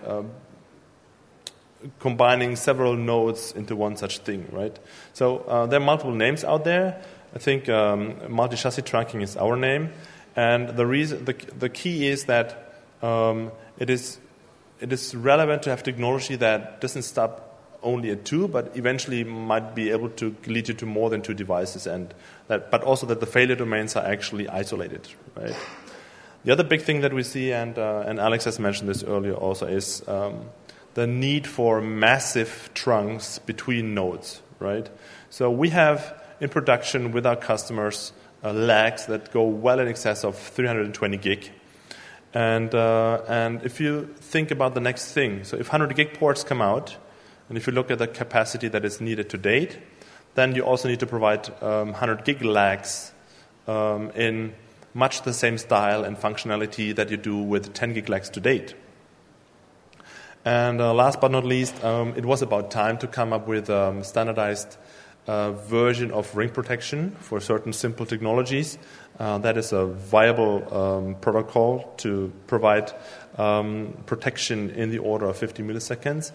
combining several nodes into one such thing, right? So there are multiple names out there. I think multi-chassis trunking is our name. And the key is that it is relevant to have technology that doesn't stop only at 2, but eventually might be able to lead you to more than 2 devices, but also that the failure domains are actually isolated, right? The other big thing that we see, and Alex has mentioned this earlier also, is the need for massive trunks between nodes, right? So we have in production with our customers lags that go well in excess of 320 gig. And if you think about the next thing, so if 100 gig ports come out, and if you look at the capacity that is needed to date, then you also need to provide 100 gig lags in much the same style and functionality that you do with 10 gig lags to date. And last but not least, it was about time to come up with standardized version of ring protection for certain simple technologies. That is a viable protocol to provide protection in the order of 50 milliseconds.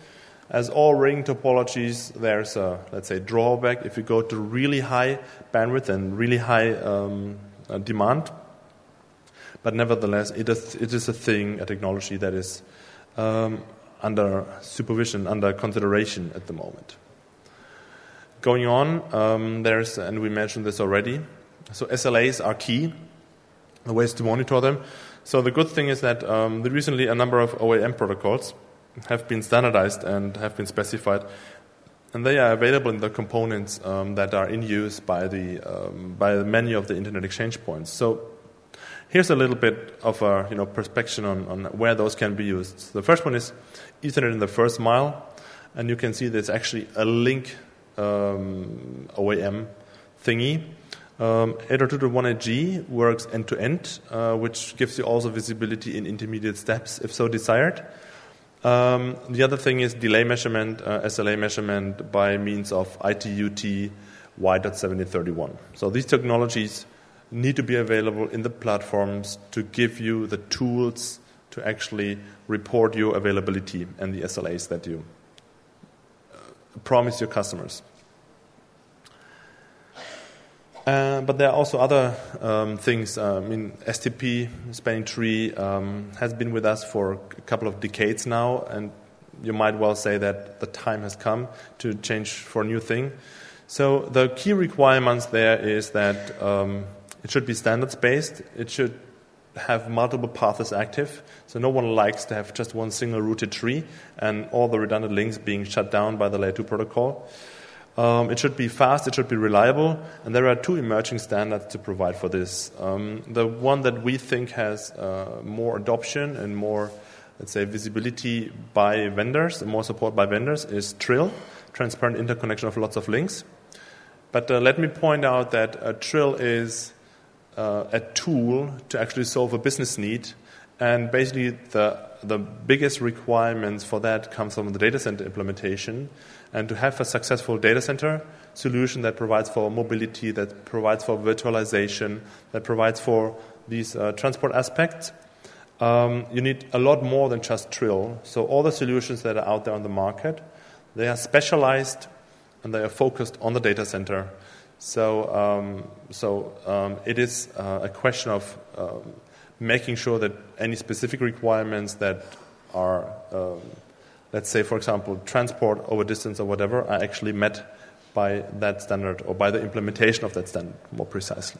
As all ring topologies, there's a, let's say, drawback if you go to really high bandwidth and really high demand. But nevertheless, it is a thing, a technology that is under supervision, under consideration at the moment. Going on, and we mentioned this already, so SLAs are key, the ways to monitor them. So the good thing is that recently a number of OEM protocols have been standardized and have been specified, and they are available in the components that are in use by many of the Internet exchange points. So here's a little bit of a perspective on where those can be used. The first one is Ethernet in the first mile, and you can see there's actually a link OEM thingy. 802.1aG works end-to-end, which gives you also visibility in intermediate steps if so desired. The other thing is delay measurement, SLA measurement by means of ITU-T Y.1731. So these technologies need to be available in the platforms to give you the tools to actually report your availability and the SLAs that you promise your customers. But there are also other things. STP, spanning tree, has been with us for a couple of decades now, and you might well say that the time has come to change for a new thing. So the key requirements there is that it should be standards-based. It should have multiple paths active. So no one likes to have just one single rooted tree and all the redundant links being shut down by the layer 2 protocol. It should be fast, it should be reliable, and there are two emerging standards to provide for this. The one that we think has more adoption and more, let's say, visibility by vendors, and more support by vendors, is Trill, transparent interconnection of lots of links. But let me point out that Trill is a tool to actually solve a business need, and basically the biggest requirements for that comes from the data center implementation. And to have a successful data center solution that provides for mobility, that provides for virtualization, that provides for these transport aspects, you need a lot more than just Trill. So all the solutions that are out there on the market, they are specialized and they are focused on the data center. So it is a question of making sure that any specific requirements that are let's say, for example, transport over distance or whatever, are actually met by that standard or by the implementation of that standard more precisely.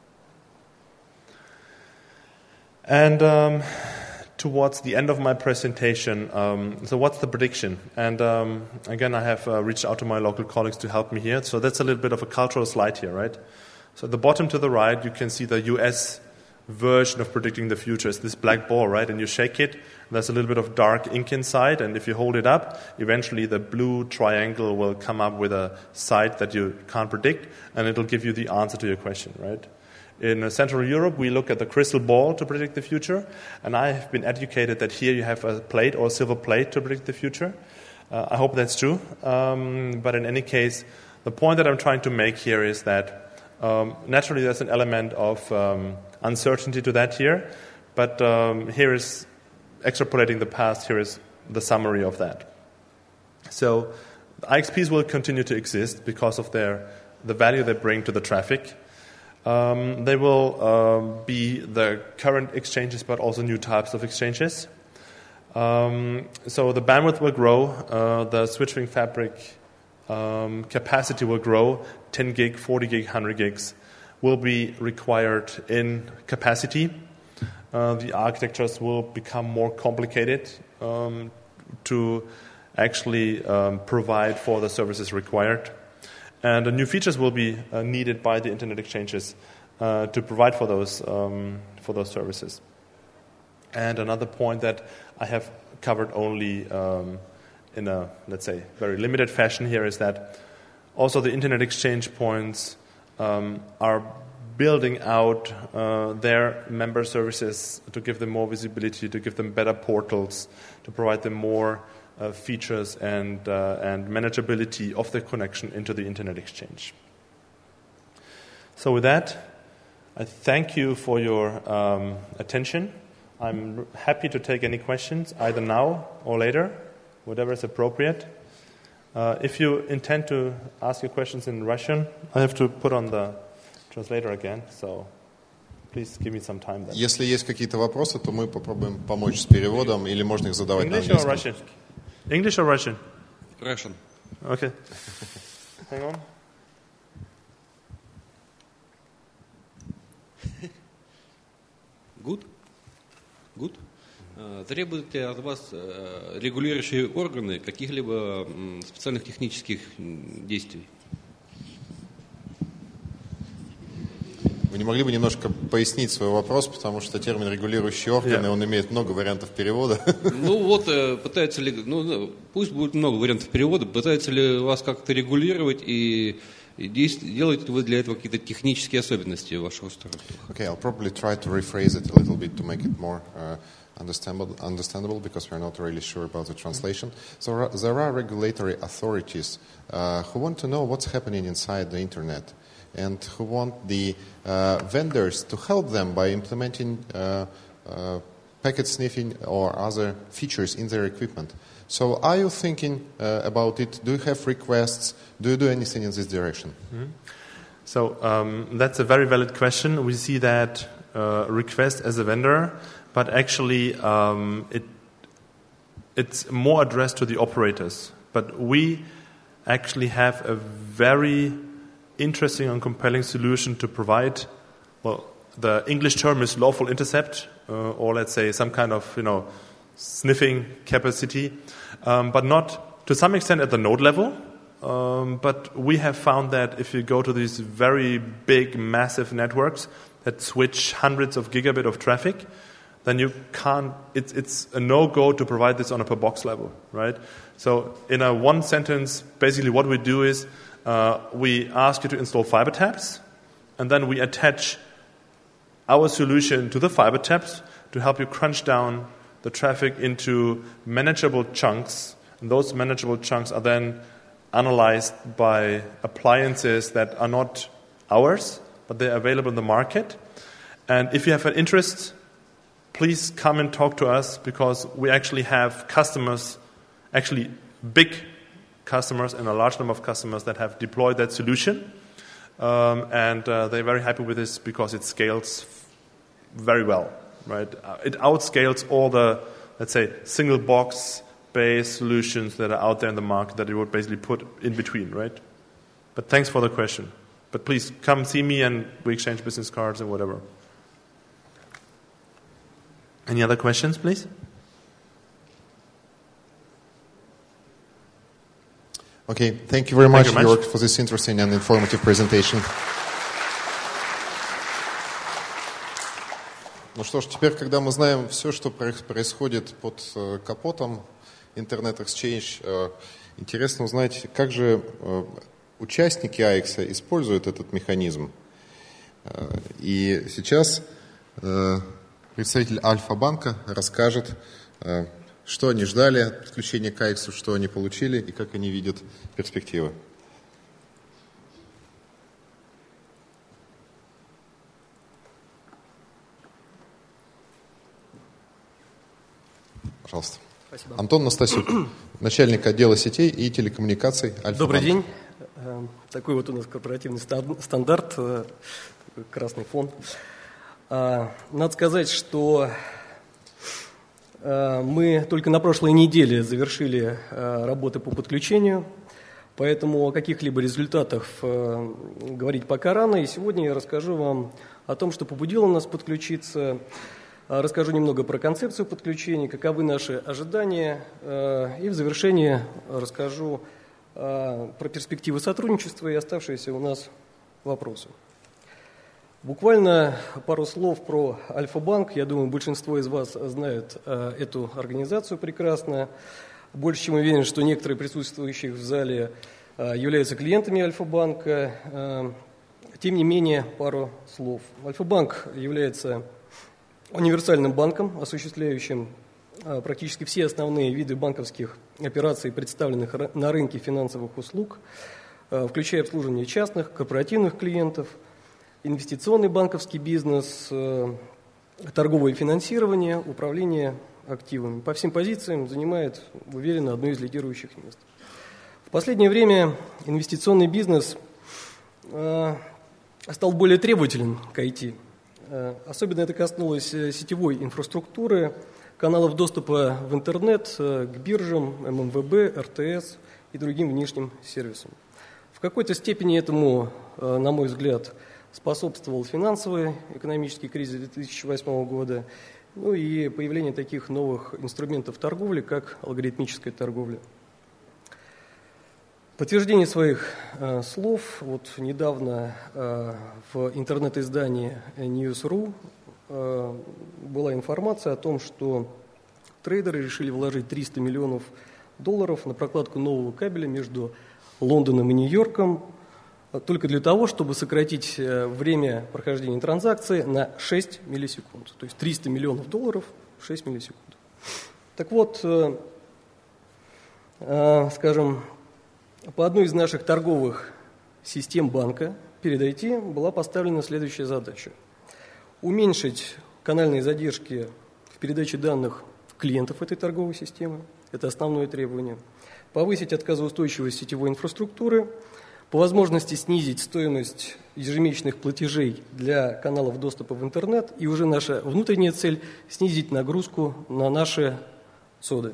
And towards the end of my presentation, so what's the prediction? And again, I have reached out to my local colleagues to help me here. So that's a little bit of a cultural slide here, right? So at the bottom to the right, you can see the US version of predicting the future. It's this black ball, right? And you shake it, there's a little bit of dark ink inside, and if you hold it up, eventually the blue triangle will come up with a site that you can't predict, and it'll give you the answer to your question, right? In Central Europe, we look at the crystal ball to predict the future, and I have been educated that here you have a plate or a silver plate to predict the future. I hope that's true, but in any case, the point that I'm trying to make here is that naturally there's an element of uncertainty to that here, but here is extrapolating the past, here is the summary of that. So IXPs will continue to exist because of the value they bring to the traffic. They will be the current exchanges, but also new types of exchanges. So the bandwidth will grow, the switching fabric capacity will grow, 10 gig, 40 gig, 100 gigs will be required in capacity. The architectures will become more complicated to actually provide for the services required. And the new features will be needed by the Internet exchanges to provide for those services. And another point that I have covered only in a, let's say, very limited fashion here is that also the Internet exchange points are building out their member services to give them more visibility, to give them better portals, to provide them more features and manageability of the connection into the Internet exchange. So with that, I thank you for your attention. I'm happy to take any questions, either now or later, whatever is appropriate. If you intend to ask your questions in Russian, I have to put on the translator again, so please give me some time then. Если есть какие-то вопросы, то мы попробуем помочь с переводом, или можно их задавать на English or английском. Russian? English or Russian? Russian. Okay. Hang on. Good? Good? Требуют ли от вас регулирующие органы каких-либо специальных технических действий? Вы не могли бы немножко пояснить свой вопрос, потому что термин «регулирующие органы», он имеет много вариантов перевода. Ну вот, пытаются ли, пусть будет много вариантов перевода, пытаются ли вас как-то регулировать и делаете ли вы для этого какие-то технические особенности вашего устройства? Okay, I'll probably try to rephrase it a little bit to make it more understandable because we're not really sure about the translation. So there are regulatory authorities who want to know what's happening inside the internet and who want the vendors to help them by implementing packet sniffing or other features in their equipment. So are you thinking about it? Do you have requests? Do you do anything in this direction? Mm-hmm. So that's a very valid question. We see that request as a vendor, but actually it's more addressed to the operators. But we actually have a very interesting and compelling solution to provide, well, the English term is lawful intercept, or let's say some kind of, sniffing capacity, but not to some extent at the node level. But we have found that if you go to these very big, massive networks that switch hundreds of gigabit of traffic, then you can't, it's a no-go to provide this on a per box level, right? So in a one sentence, basically what we do is we ask you to install fiber taps, and then we attach our solution to the fiber taps to help you crunch down the traffic into manageable chunks. And those manageable chunks are then analyzed by appliances that are not ours, but they're available in the market. And if you have an interest, please come and talk to us, because we actually have customers, actually big customers and a large number of customers that have deployed that solution. And they're very happy with this because it scales very well, right? It outscales all the, let's say, single box based solutions that are out there in the market that you would basically put in between, right? But thanks for the question. But please come see me and we exchange business cards and whatever. Any other questions, please? Okay, thank you very much, Jörg, for this interesting and informative presentation. Ну что ж, теперь, когда мы знаем все, что происходит под капотом Internet Exchange, интересно узнать, как же участники AIX используют этот механизм. И сейчас представитель Альфа-банка расскажет, что они ждали от подключения к AIX, что они получили и как они видят перспективы. Пожалуйста. Спасибо. Антон Настасюк, начальник отдела сетей и телекоммуникаций Альфа-банка. Добрый день. Такой вот у нас корпоративный стандарт, такой красный фон. Надо сказать, что мы только на прошлой неделе завершили работы по подключению, поэтому о каких-либо результатах говорить пока рано. И сегодня я расскажу вам о том, что побудило нас подключиться, расскажу немного про концепцию подключения, каковы наши ожидания, и в завершении расскажу про перспективы сотрудничества и оставшиеся у нас вопросы. Буквально пару слов про Альфа-банк. Я думаю, большинство из вас знают эту организацию прекрасно. Больше чем уверен, что некоторые присутствующих в зале являются клиентами Альфа-банка. Тем не менее, пару слов. Альфа-банк является универсальным банком, осуществляющим практически все основные виды банковских операций, представленных на рынке финансовых услуг, включая обслуживание частных, корпоративных клиентов, инвестиционный банковский бизнес, торговое финансирование, управление активами. По всем позициям занимает уверенно одно из лидирующих мест. В последнее время инвестиционный бизнес стал более требователен к IT. Особенно это коснулось сетевой инфраструктуры, каналов доступа в интернет, к биржам, ММВБ, РТС и другим внешним сервисам. В какой-то степени этому, на мой взгляд, способствовал финансовый экономический кризис 2008 года, ну и появление таких новых инструментов торговли, как алгоритмическая торговля. В подтверждение своих слов, вот недавно в интернет-издании News.ru была информация о том, что трейдеры решили вложить $300 миллионов на прокладку нового кабеля между Лондоном и Нью-Йорком, только для того, чтобы сократить время прохождения транзакции на 6 миллисекунд. То есть $300 миллионов в 6 миллисекунд. Так вот, скажем, по одной из наших торговых систем банка перед IT была поставлена следующая задача. Уменьшить канальные задержки в передаче данных клиентов этой торговой системы. Это основное требование. Повысить отказоустойчивость сетевой инфраструктуры, по возможности снизить стоимость ежемесячных платежей для каналов доступа в интернет, и уже наша внутренняя цель – снизить нагрузку на наши ЦОДы.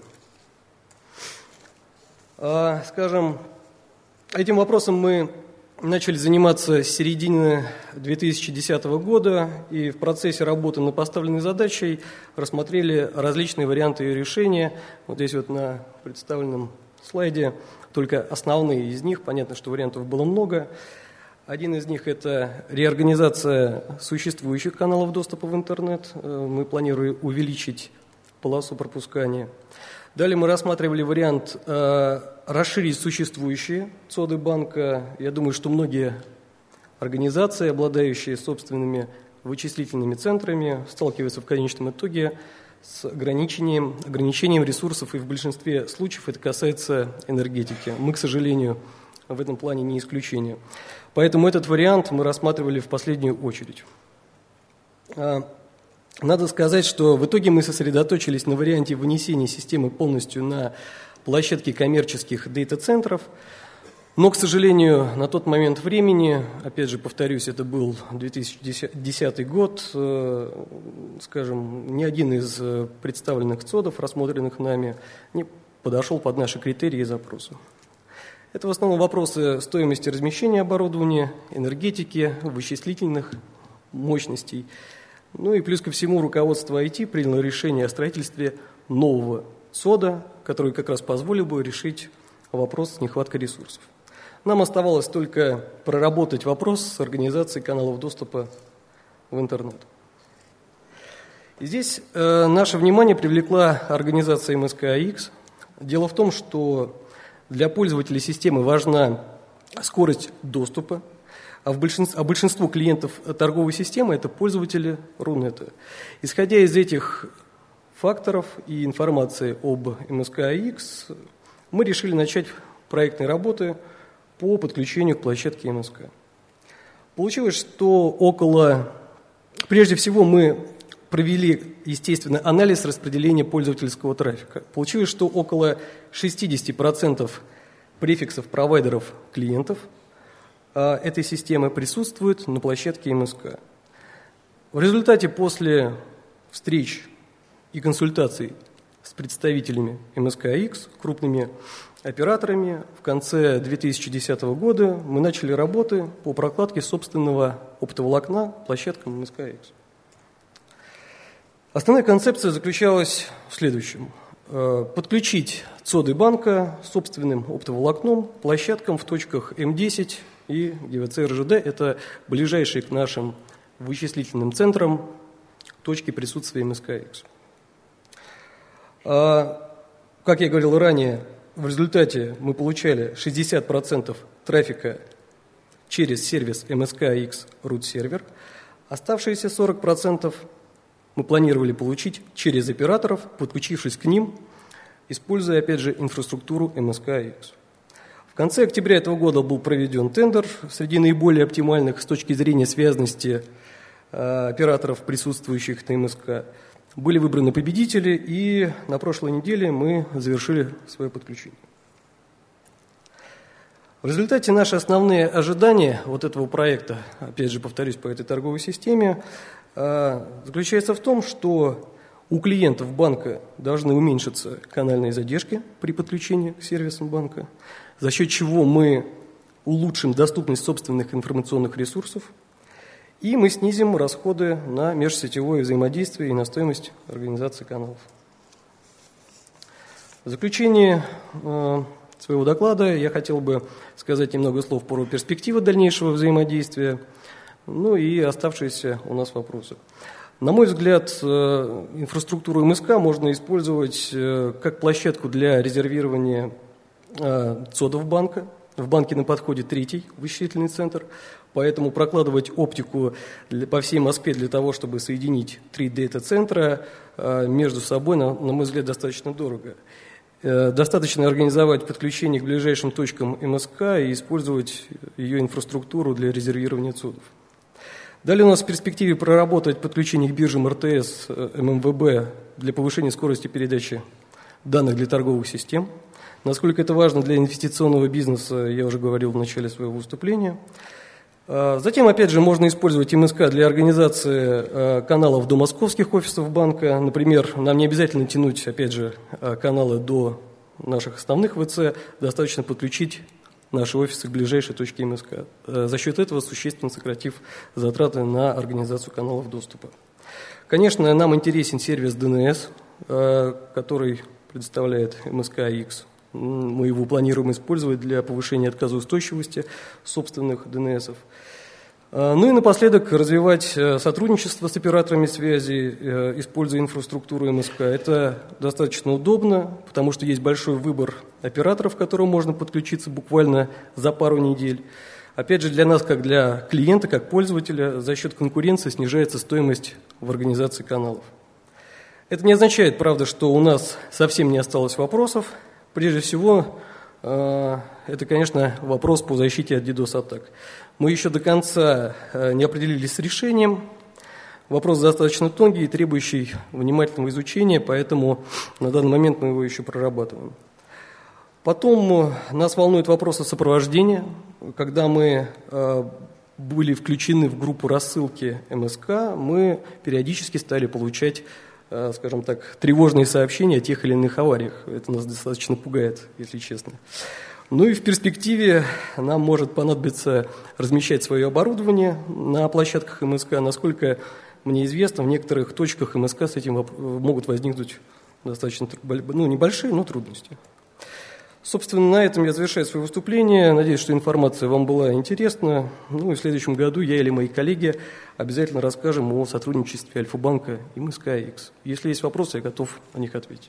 Скажем, этим вопросом мы начали заниматься с середины 2010 года, и в процессе работы над поставленной задачей рассмотрели различные варианты ее решения. Вот здесь вот на представленном слайде только основные из них. Понятно, что вариантов было много. Один из них – это реорганизация существующих каналов доступа в интернет. Мы планируем увеличить полосу пропускания. Далее мы рассматривали вариант расширить существующие ЦОДы банка. Я думаю, что многие организации, обладающие собственными вычислительными центрами, сталкиваются в конечном итоге с ограничением ресурсов, и в большинстве случаев это касается энергетики. Мы, к сожалению, в этом плане не исключение. Поэтому этот вариант мы рассматривали в последнюю очередь. Надо сказать, что в итоге мы сосредоточились на варианте вынесения системы полностью на площадки коммерческих дейта-центров, но, к сожалению, на тот момент времени, опять же, повторюсь, это был 2010 год, скажем, ни один из представленных ЦОДов, рассмотренных нами, не подошел под наши критерии и запросы. Это в основном вопросы стоимости размещения оборудования, энергетики, вычислительных мощностей. Ну и плюс ко всему руководство IT приняло решение о строительстве нового ЦОДа, который как раз позволил бы решить вопрос с нехваткой ресурсов. Нам оставалось только проработать вопрос с организацией каналов доступа в интернет. И здесь наше внимание привлекла организация МСК-АХ. Дело в том, что для пользователей системы важна скорость доступа, а большинство клиентов торговой системы – это пользователи Рунета. Исходя из этих факторов и информации об МСК-АХ, мы решили начать проектные работы по подключению к площадке МСК. Получилось, что прежде всего мы провели, естественно, анализ распределения пользовательского трафика. Получилось, что около 60% префиксов провайдеров клиентов этой системы присутствуют на площадке МСК. В результате после встреч и консультаций с представителями МСК-АХ, крупными операторами, в конце 2010 года мы начали работы по прокладке собственного оптоволокна площадкам МСК-АХ. Основная концепция заключалась в следующем. Подключить ЦОДы банка собственным оптоволокном площадкам в точках М10 и ГВЦ РЖД. Это ближайшие к нашим вычислительным центрам точки присутствия МСК-АХ. Как я говорил ранее, в результате мы получали 60% трафика через сервис МСК-АХ root сервер. Оставшиеся 40% мы планировали получить через операторов, подключившись к ним, используя, опять же, инфраструктуру МСК-АХ. В конце октября этого года был проведен тендер среди наиболее оптимальных с точки зрения связности операторов, присутствующих на МСК. Были выбраны победители, и на прошлой неделе мы завершили свое подключение. В результате наши основные ожидания вот этого проекта, опять же повторюсь, по этой торговой системе, заключается в том, что у клиентов банка должны уменьшиться канальные задержки при подключении к сервисам банка, за счет чего мы улучшим доступность собственных информационных ресурсов, и мы снизим расходы на межсетевое взаимодействие и на стоимость организации каналов. В заключение своего доклада я хотел бы сказать немного слов про перспективы дальнейшего взаимодействия, ну и оставшиеся у нас вопросы. На мой взгляд, инфраструктуру МСК можно использовать как площадку для резервирования ЦОДов банка. В банке на подходе 3-й вычислительный центр, поэтому прокладывать оптику по всей Москве для того, чтобы соединить 3 дата-центра между собой, на мой взгляд, достаточно дорого. Достаточно организовать подключение к ближайшим точкам МСК и использовать ее инфраструктуру для резервирования ЦОДов. Далее у нас в перспективе проработать подключение к биржам РТС, ММВБ для повышения скорости передачи данных для торговых систем. Насколько это важно для инвестиционного бизнеса, я уже говорил в начале своего выступления. Затем, опять же, можно использовать МСК для организации каналов до московских офисов банка. Например, нам не обязательно тянуть, опять же, каналы до наших основных ВЦ, достаточно подключить наши офисы к ближайшей точке МСК. За счет этого существенно сократив затраты на организацию каналов доступа. Конечно, нам интересен сервис ДНС, который предоставляет МСК-X. Мы его планируем использовать для повышения отказоустойчивости собственных ДНСов. Ну и напоследок развивать сотрудничество с операторами связи, используя инфраструктуру МСК. Это достаточно удобно, потому что есть большой выбор операторов, к которым можно подключиться буквально за пару недель. Опять же, для нас, как для клиента, как пользователя, за счет конкуренции снижается стоимость в организации каналов. Это не означает, правда, что у нас совсем не осталось вопросов. Прежде всего, это, конечно, вопрос по защите от DDoS-атак. Мы еще до конца не определились с решением. Вопрос достаточно тонкий и требующий внимательного изучения, поэтому на данный момент мы его еще прорабатываем. Потом нас волнует вопрос о сопровождении. Когда мы были включены в группу рассылки МСК, мы периодически стали получать, скажем так, тревожные сообщения о тех или иных авариях. Это нас достаточно пугает, если честно. Ну и в перспективе нам может понадобиться размещать свое оборудование на площадках МСК. Насколько мне известно, в некоторых точках МСК с этим могут возникнуть достаточно небольшие, но трудности. Собственно, на этом я завершаю свое выступление. Надеюсь, что информация вам была интересна. Ну и в следующем году я или мои коллеги обязательно расскажем о сотрудничестве Альфа-банка и МСК-X. Если есть вопросы, я готов на них ответить.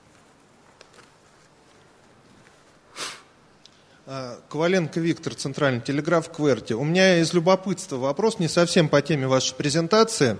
Коваленко Виктор, Центральный телеграф, Кверти. У меня из любопытства вопрос, не совсем по теме вашей презентации.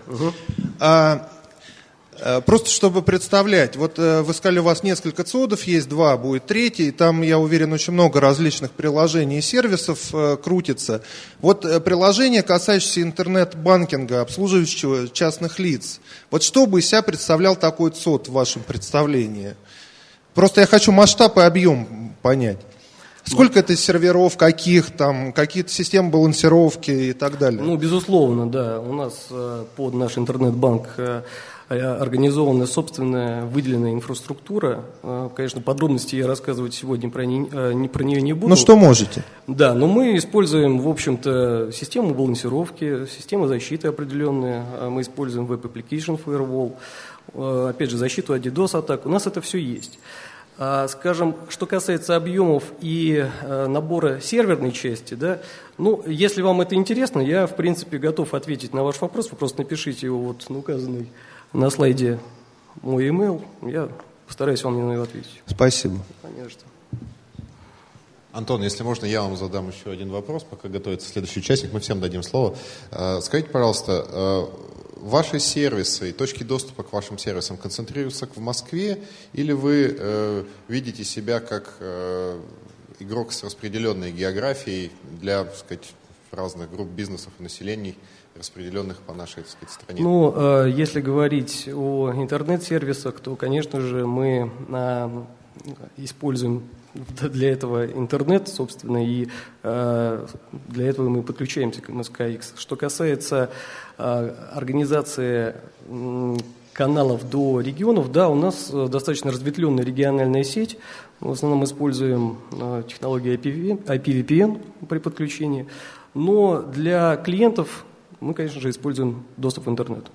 Просто чтобы представлять, вот вы сказали, у вас несколько ЦОДов, есть 2, будет 3, там, я уверен, очень много различных приложений и сервисов крутится. Вот приложение, касающееся интернет-банкинга, обслуживающего частных лиц, вот что бы из себя представлял такой ЦОД в вашем представлении? Просто я хочу масштаб и объем понять. Сколько это серверов, какие-то системы балансировки и так далее? Ну, безусловно, да. У нас под наш интернет-банк организована собственная выделенная инфраструктура. Конечно, подробности я рассказывать сегодня про нее не буду. Ну, что можете? Да, но мы используем, в общем-то, систему балансировки, систему защиты определенные. Мы используем Web Application Firewall, опять же, защиту от DDoS-атак. У нас это все есть. Скажем, что касается объемов и набора серверной части, да, ну, если вам это интересно, я, в принципе, готов ответить на ваш вопрос. Вы просто напишите его вот на указанный на слайде мой email. Я постараюсь вам на него ответить. Спасибо. Конечно. Антон, если можно, я вам задам еще один вопрос, пока готовится следующий участник, мы всем дадим слово. Скажите, пожалуйста, ваши сервисы и точки доступа к вашим сервисам концентрируются в Москве, или вы видите себя как игрок с распределенной географией для, так сказать, разных групп бизнесов и населений, распределенных по нашей, так сказать, стране? Ну, если говорить о интернет-сервисах, то, конечно же, мы используем для этого интернет, собственно, и для этого мы подключаемся к МСК-X. Что касается организации каналов до регионов, да, у нас достаточно разветвленная региональная сеть. В основном используем технологию IPVPN при подключении. Но для клиентов мы, конечно же, используем доступ в интернет.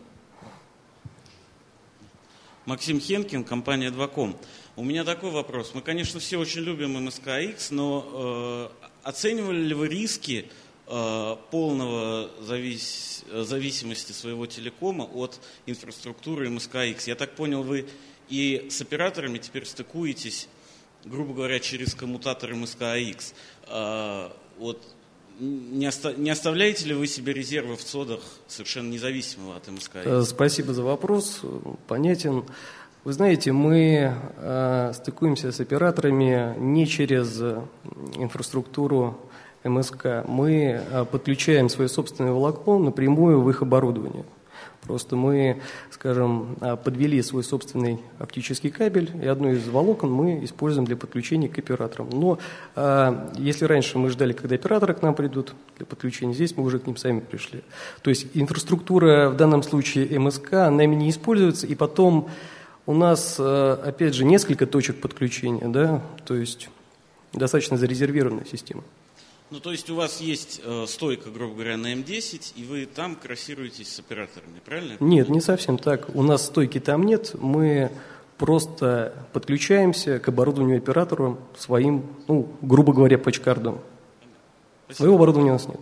Максим Хенкин, компания 2Com. У меня такой вопрос. Мы, конечно, все очень любим МСК-X, но оценивали ли вы риски полного зависимости своего телекома от инфраструктуры МСК-X? Я так понял, вы и с операторами теперь стыкуетесь, грубо говоря, через коммутатор МСК-X. Вот, не оставляете ли вы себе резервы в ЦОДах совершенно независимого от МСК-X? Спасибо за вопрос. Понятен. Вы знаете, мы стыкуемся с операторами не через инфраструктуру МСК. Мы подключаем свое собственное волокно напрямую в их оборудование. Просто мы, скажем, подвели свой собственный оптический кабель, и одно из волокон мы используем для подключения к операторам. Но если раньше мы ждали, когда операторы к нам придут для подключения, здесь мы уже к ним сами пришли. То есть инфраструктура в данном случае МСК нами не используется, и потом у нас, опять же, несколько точек подключения, да, то есть достаточно зарезервированная система. Ну, то есть у вас есть стойка, грубо говоря, на М10, и вы там кроссируетесь с операторами, правильно? Нет, не совсем так. У нас стойки там нет, мы просто подключаемся к оборудованию оператора своим, ну, грубо говоря, патчкардом. Своего оборудования у нас нет.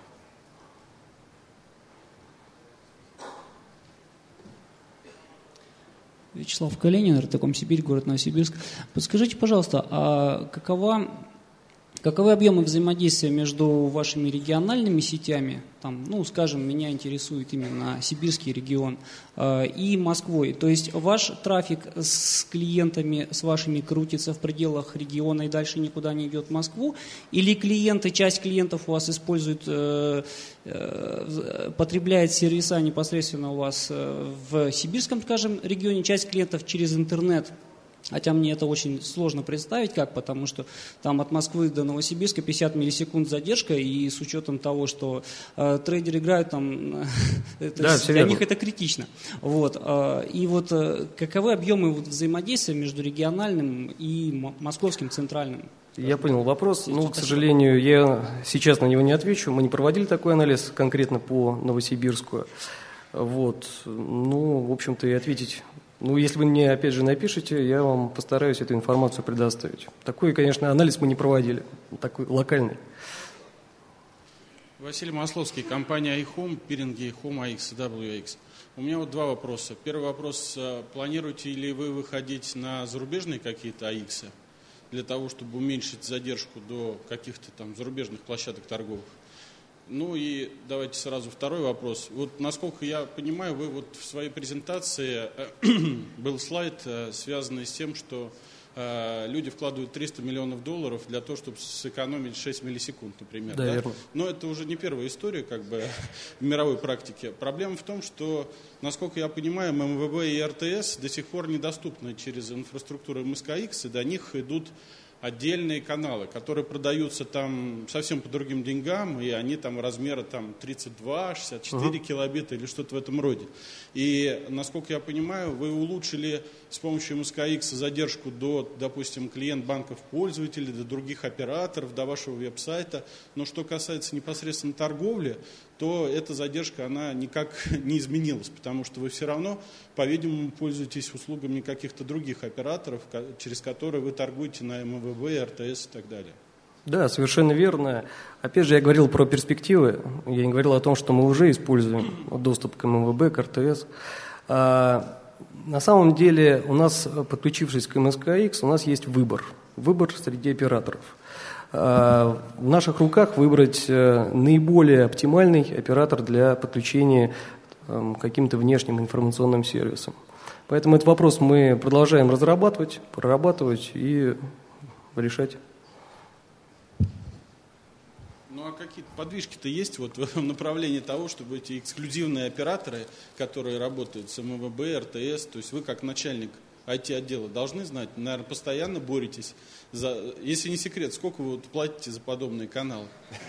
Вячеслав Калинин, РТКом Сибирь, город Новосибирск. Подскажите, пожалуйста, а каковы объемы взаимодействия между вашими региональными сетями, там, ну, скажем, меня интересует именно сибирский регион, и Москвой? То есть ваш трафик с клиентами, с вашими крутится в пределах региона и дальше никуда не идет в Москву? Или часть клиентов у вас использует, потребляет сервиса непосредственно у вас в сибирском, скажем, регионе, часть клиентов через интернет? Хотя мне это очень сложно представить, потому что там от Москвы до Новосибирска 50 миллисекунд задержка, и с учетом того, что трейдеры играют там, для них это критично. Вот. И вот каковы объемы взаимодействия между региональным и московским центральным? Я понял вопрос. Ну, к сожалению, я сейчас на него не отвечу. Мы не проводили такой анализ конкретно по Новосибирску. Вот. Ну, в общем-то, и ответить... Ну, если вы мне, опять же, напишите, я вам постараюсь эту информацию предоставить. Такой, конечно, анализ мы не проводили, такой локальный. Василий Масловский, компания iHome, пиринги iHome, AX и WX. У меня вот два вопроса. Первый вопрос, планируете ли вы выходить на зарубежные какие-то AX для того, чтобы уменьшить задержку до каких-то там зарубежных площадок торговых? Ну и давайте сразу второй вопрос. Вот насколько я понимаю, вы вот в своей презентации был слайд, связанный с тем, что люди вкладывают $300 миллионов для того, чтобы сэкономить 6 миллисекунд, например. Да, верно. Но это уже не первая история как бы в мировой практике. Проблема в том, что, насколько я понимаю, МВБ и РТС до сих пор недоступны через инфраструктуру МСК-X, и до них идут отдельные каналы, которые продаются там совсем по другим деньгам, и они там размера там 32, 64 килобита или что-то в этом роде. И, насколько я понимаю, вы улучшили с помощью МСК-X задержку до, допустим, клиент-банков-пользователей, до других операторов, до вашего веб-сайта. Но что касается непосредственно торговли, то эта задержка, она никак не изменилась, потому что вы все равно, по-видимому, пользуетесь услугами каких-то других операторов, через которые вы торгуете на МВБ, РТС и так далее. Да, совершенно верно. Опять же, я говорил про перспективы, я не говорил о том, что мы уже используем доступ к МВБ, к РТС. На самом деле, у нас, подключившись к МСК-X, у нас есть выбор среди операторов. В наших руках выбрать наиболее оптимальный оператор для подключения к каким-то внешним информационным сервисам. Поэтому этот вопрос мы продолжаем разрабатывать, прорабатывать и решать. Ну а какие-то подвижки-то есть вот в направлении того, чтобы эти эксклюзивные операторы, которые работают с МВБ, РТС, то есть вы как начальник IT-отдела должны знать, наверное, постоянно боретесь за, если не секрет, сколько вы платите за подобные каналы?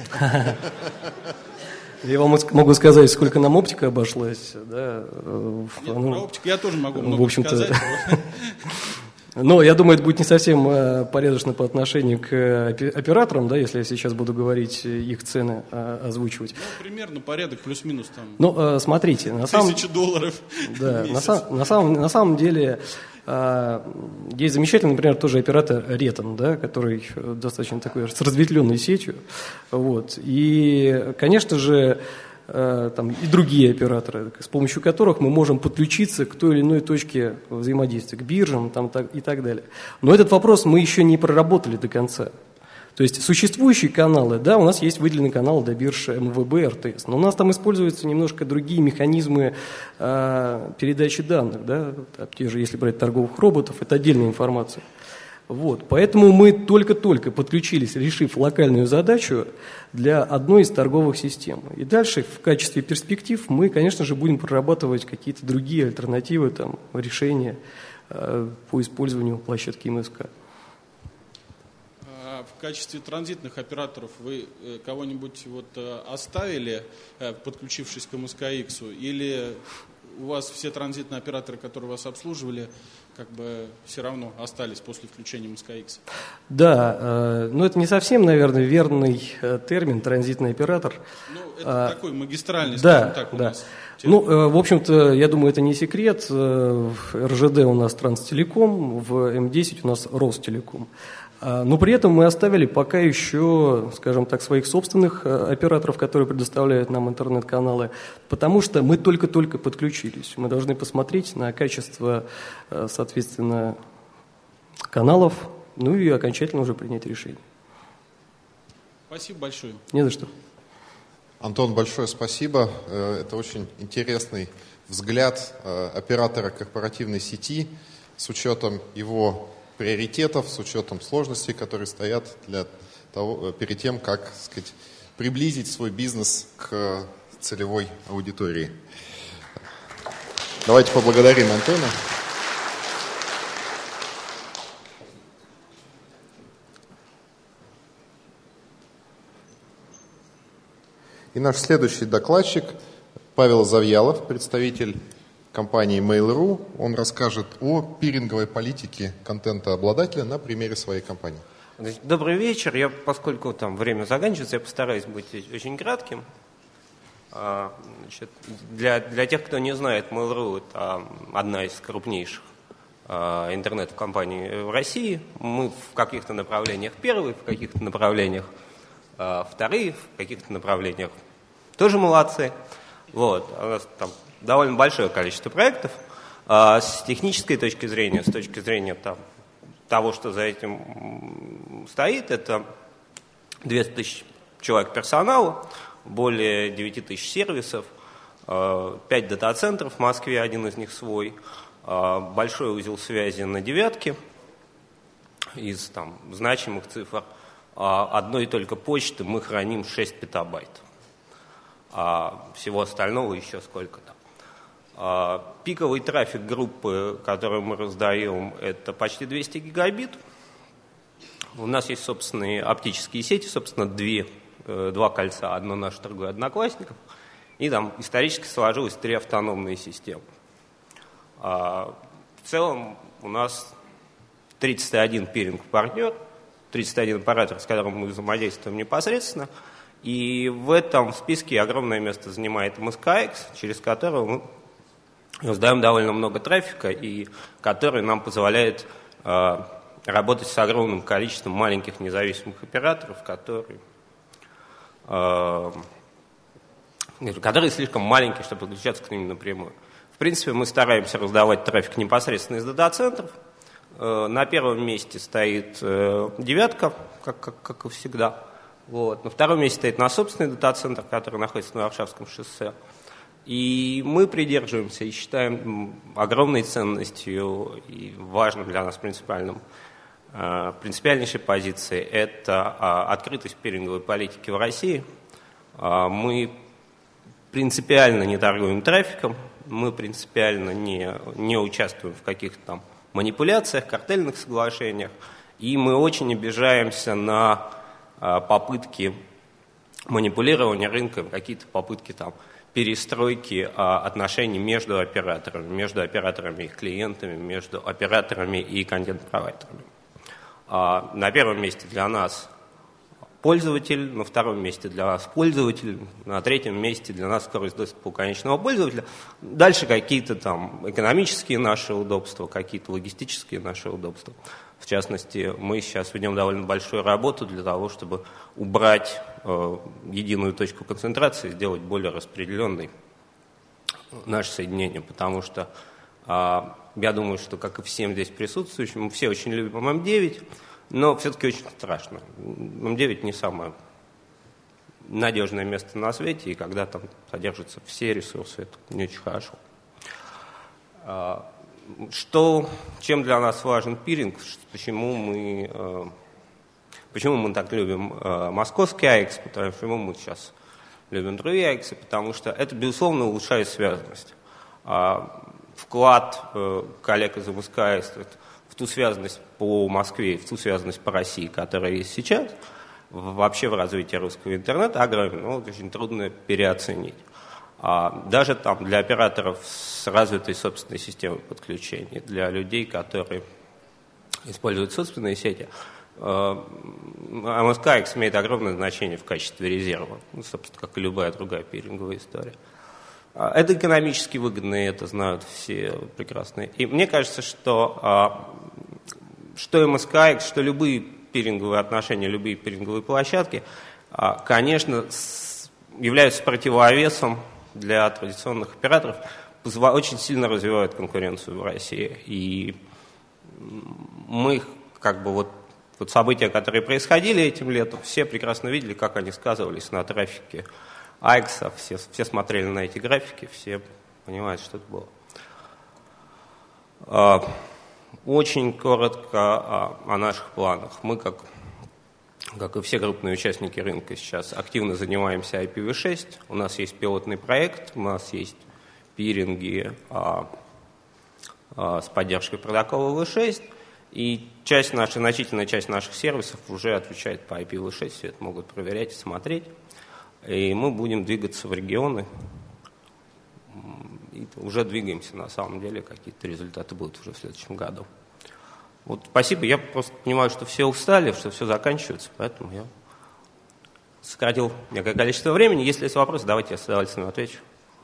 Я вам могу сказать, сколько нам оптика обошлась. Да? Нет, про оптику я тоже могу много сказать. Но я думаю, это будет не совсем порядочно по отношению к операторам, да, если я сейчас буду говорить их цены, озвучивать. Ну, примерно порядок плюс-минус там. Ну, смотрите, $1000 да, в месяц. На самом деле есть замечательный, например, тоже оператор Ретон, да, который достаточно такой с разветвленной сетью. Вот. И, конечно же, там, и другие операторы, с помощью которых мы можем подключиться к той или иной точке взаимодействия, к биржам там, и так далее. Но этот вопрос мы еще не проработали до конца. То есть существующие каналы, да, у нас есть выделенный канал для бирж МВБ, РТС, но у нас там используются немножко другие механизмы передачи данных, да, те же, если брать торговых роботов, это отдельная информация. Вот, поэтому мы только-только подключились, решив локальную задачу для одной из торговых систем. И дальше в качестве перспектив мы, конечно же, будем прорабатывать какие-то другие альтернативы, там, решения по использованию площадки МСК. В качестве транзитных операторов вы кого-нибудь вот оставили, подключившись к МСК-X, или у вас все транзитные операторы, которые вас обслуживали, как бы все равно остались после включения МСК-X? Да, но это не совсем, наверное, верный термин «транзитный оператор». Ну, это такой магистральный, да, скажем так, у да. нас. Ну, в общем-то, я думаю, это не секрет. В РЖД у нас Транстелеком, в М10 у нас Ростелеком. Но при этом мы оставили пока еще, скажем так, своих собственных операторов, которые предоставляют нам интернет-каналы, потому что мы только-только подключились. Мы должны посмотреть на качество, соответственно, каналов, ну и окончательно уже принять решение. Спасибо большое. Не за что. Антон, большое спасибо. Это очень интересный взгляд оператора корпоративной сети с учетом его приоритетов, с учетом сложностей, которые стоят перед тем, как, сказать, приблизить свой бизнес к целевой аудитории. Давайте поблагодарим Антона. И наш следующий докладчик Павел Завьялов, представитель компании Mail.ru. Он расскажет о пиринговой политике контентообладателя на примере своей компании. Добрый вечер. Поскольку там время заканчивается, я постараюсь быть очень кратким. Значит, для тех, кто не знает, Mail.ru – это одна из крупнейших интернет-компаний в России. Мы в каких-то направлениях первые, в каких-то направлениях вторые, в каких-то направлениях тоже молодцы. Вот. У нас там довольно большое количество проектов. С технической точки зрения, с точки зрения того, что за этим стоит, это 200 тысяч человек персонала, более 9 тысяч сервисов, 5 дата-центров в Москве, один из них свой, большой узел связи на девятке, из значимых цифр одной только почты мы храним 6 петабайт. Всего остального еще сколько-то. Пиковый трафик группы, который мы раздаем, это почти 200 гигабит. У нас есть собственные оптические сети, собственно, два кольца, одно наше, другое Одноклассников. И там исторически сложилось 3 автономные системы. В целом у нас 31 пиринг-партнер, 31 оператор, с которым мы взаимодействуем непосредственно. И в этом списке огромное место занимает МСК-X, через которого мы раздаем довольно много трафика, и который нам позволяет работать с огромным количеством маленьких независимых операторов, которые слишком маленькие, чтобы подключаться к ним напрямую. В принципе, мы стараемся раздавать трафик непосредственно из дата-центров. На первом месте стоит девятка, как и всегда. Вот. На втором месте стоит наш собственный дата-центр, который находится на Варшавском шоссе. И мы придерживаемся и считаем огромной ценностью и важным для нас принципиальным принципиальнейшей позиции – это открытость пиринговой политики в России. Мы принципиально не торгуем трафиком, мы принципиально не участвуем в каких-то там манипуляциях, картельных соглашениях, и мы очень обижаемся на попытки манипулирования рынком, какие-то попытки там перестройки отношений между операторами и их клиентами, между операторами и контент-провайдерами. На первом месте для нас пользователь, на втором месте для нас пользователь, на третьем месте для нас скорость доступа у конечного пользователя. Дальше какие-то там экономические наши удобства, какие-то логистические наши удобства. В частности, мы сейчас ведем довольно большую работу для того, чтобы убрать единую точку концентрации, сделать более распределенной наше соединение, потому что я думаю, что, как и всем здесь присутствующим, мы все очень любим М9, но все-таки очень страшно. М9 не самое надежное место на свете, и когда там содержатся все ресурсы, это не очень хорошо. Чем для нас важен пиринг, почему мы так любим московский АЭКС, почему мы сейчас любим другие АЭКСы, потому что это, безусловно, улучшает связанность. Вклад коллег из МСК в ту связанность по Москве, в ту связанность по России, которая есть сейчас, вообще в развитии русского интернета огромен, очень трудно переоценить. Даже там для операторов с развитой собственной системой подключения, для людей, которые используют собственные сети, МСК имеет огромное значение в качестве резерва, собственно, как и любая другая пиринговая история. Это экономически выгодно, и это знают все прекрасно. И мне кажется, что МСК, что любые пиринговые отношения, любые пиринговые площадки, конечно, являются противовесом для традиционных операторов, очень сильно развивают конкуренцию в России. И мы вот события, которые происходили этим летом, все прекрасно видели, как они сказывались на трафике АЭКСа, все смотрели на эти графики, все понимают, что это было. Очень коротко о наших планах. Мы, как и все крупные участники рынка, сейчас активно занимаемся IPv6. У нас есть пилотный проект, у нас есть пиринги с поддержкой протокола V6, и значительная часть наших сервисов уже отвечает по IPv6, все это могут проверять и смотреть. И мы будем двигаться в регионы. И уже двигаемся, на самом деле, какие-то результаты будут уже в следующем году. Спасибо. Я просто понимаю, что все устали, что все заканчивается, поэтому я сократил некое количество времени. Если есть вопросы, давайте я с удовольствием отвечу.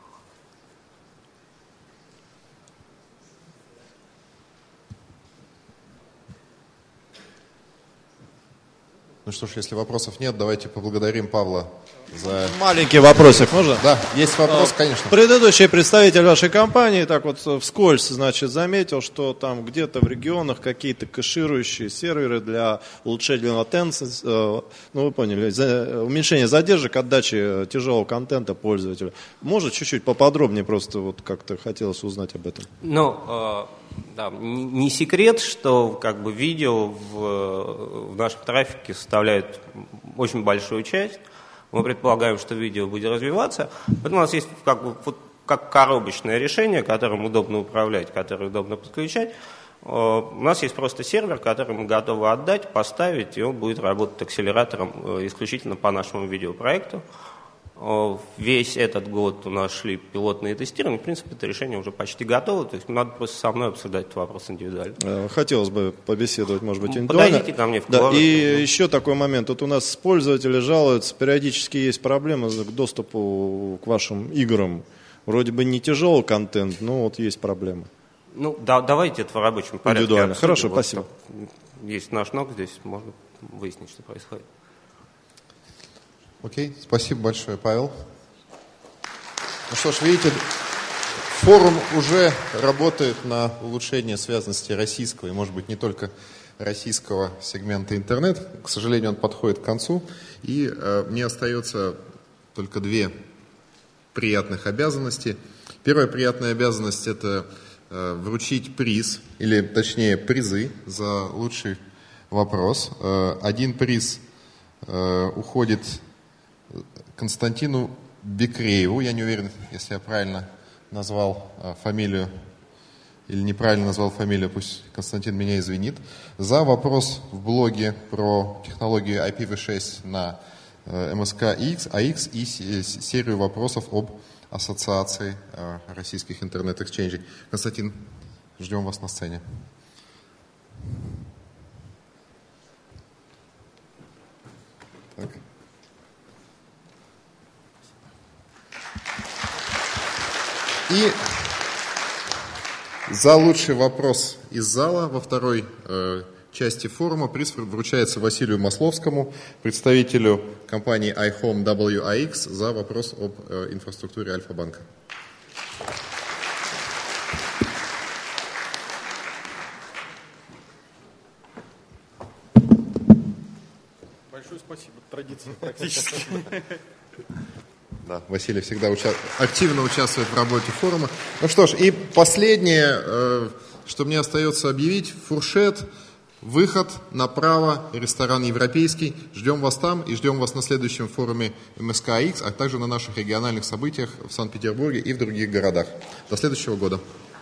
Ну что ж, если вопросов нет, давайте поблагодарим Павла за... Маленький вопросик, можно? Да, есть вопрос, конечно. Предыдущий представитель вашей компании так вскользь, заметил, что там где-то в регионах какие-то кэширующие серверы для улучшения латенции, вы поняли, уменьшения задержек, отдачи тяжелого контента пользователю. Может, чуть-чуть поподробнее просто как-то хотелось узнать об этом? Да, не секрет, что видео в нашем трафике составляет очень большую часть. Мы предполагаем, что видео будет развиваться. Поэтому у нас есть как коробочное решение, которым удобно управлять, которое удобно подключать. У нас есть просто сервер, который мы готовы отдать, поставить, и он будет работать акселератором исключительно по нашему видеопроекту. Весь этот год у нас шли пилотные тестирования. В принципе, это решение уже почти готово. То есть надо просто со мной обсуждать этот вопрос индивидуально. Хотелось бы побеседовать, может быть, индивидуально. Подойдите ко мне в кулуар. Да, и еще такой момент. У нас пользователи жалуются, периодически есть проблемы к доступу к вашим играм. Вроде бы не тяжелый контент, но есть проблемы. Давайте это в рабочем порядке. Индивидуально. Хорошо, спасибо. Есть наш НОК здесь, можно выяснить, что происходит. Окей, спасибо большое, Павел. Ну что ж, видите, форум уже работает на улучшение связанности российского и, может быть, не только российского сегмента интернет. К сожалению, он подходит к концу, и мне остается только две приятных обязанности. Первая приятная обязанность – это вручить приз, или точнее призы за лучший вопрос. Один приз уходит Константину Бекрееву. Я не уверен, если я правильно назвал фамилию или неправильно назвал фамилию, пусть Константин меня извинит, за вопрос в блоге про технологию IPv6 на МСК-AX и серию вопросов об ассоциации российских интернет-эксченджей. Константин, ждем вас на сцене. Так. И за лучший вопрос из зала во второй части форума приз вручается Василию Масловскому, представителю компании iHome WIX, за вопрос об инфраструктуре Альфа-банка. Большое спасибо. Традиция практически. Да, Василий всегда активно участвует в работе форума. Ну что ж, и последнее, что мне остается объявить, фуршет, выход направо, ресторан «Европейский». Ждем вас там и ждем вас на следующем форуме МСК-AX, а также на наших региональных событиях в Санкт-Петербурге и в других городах. До следующего года.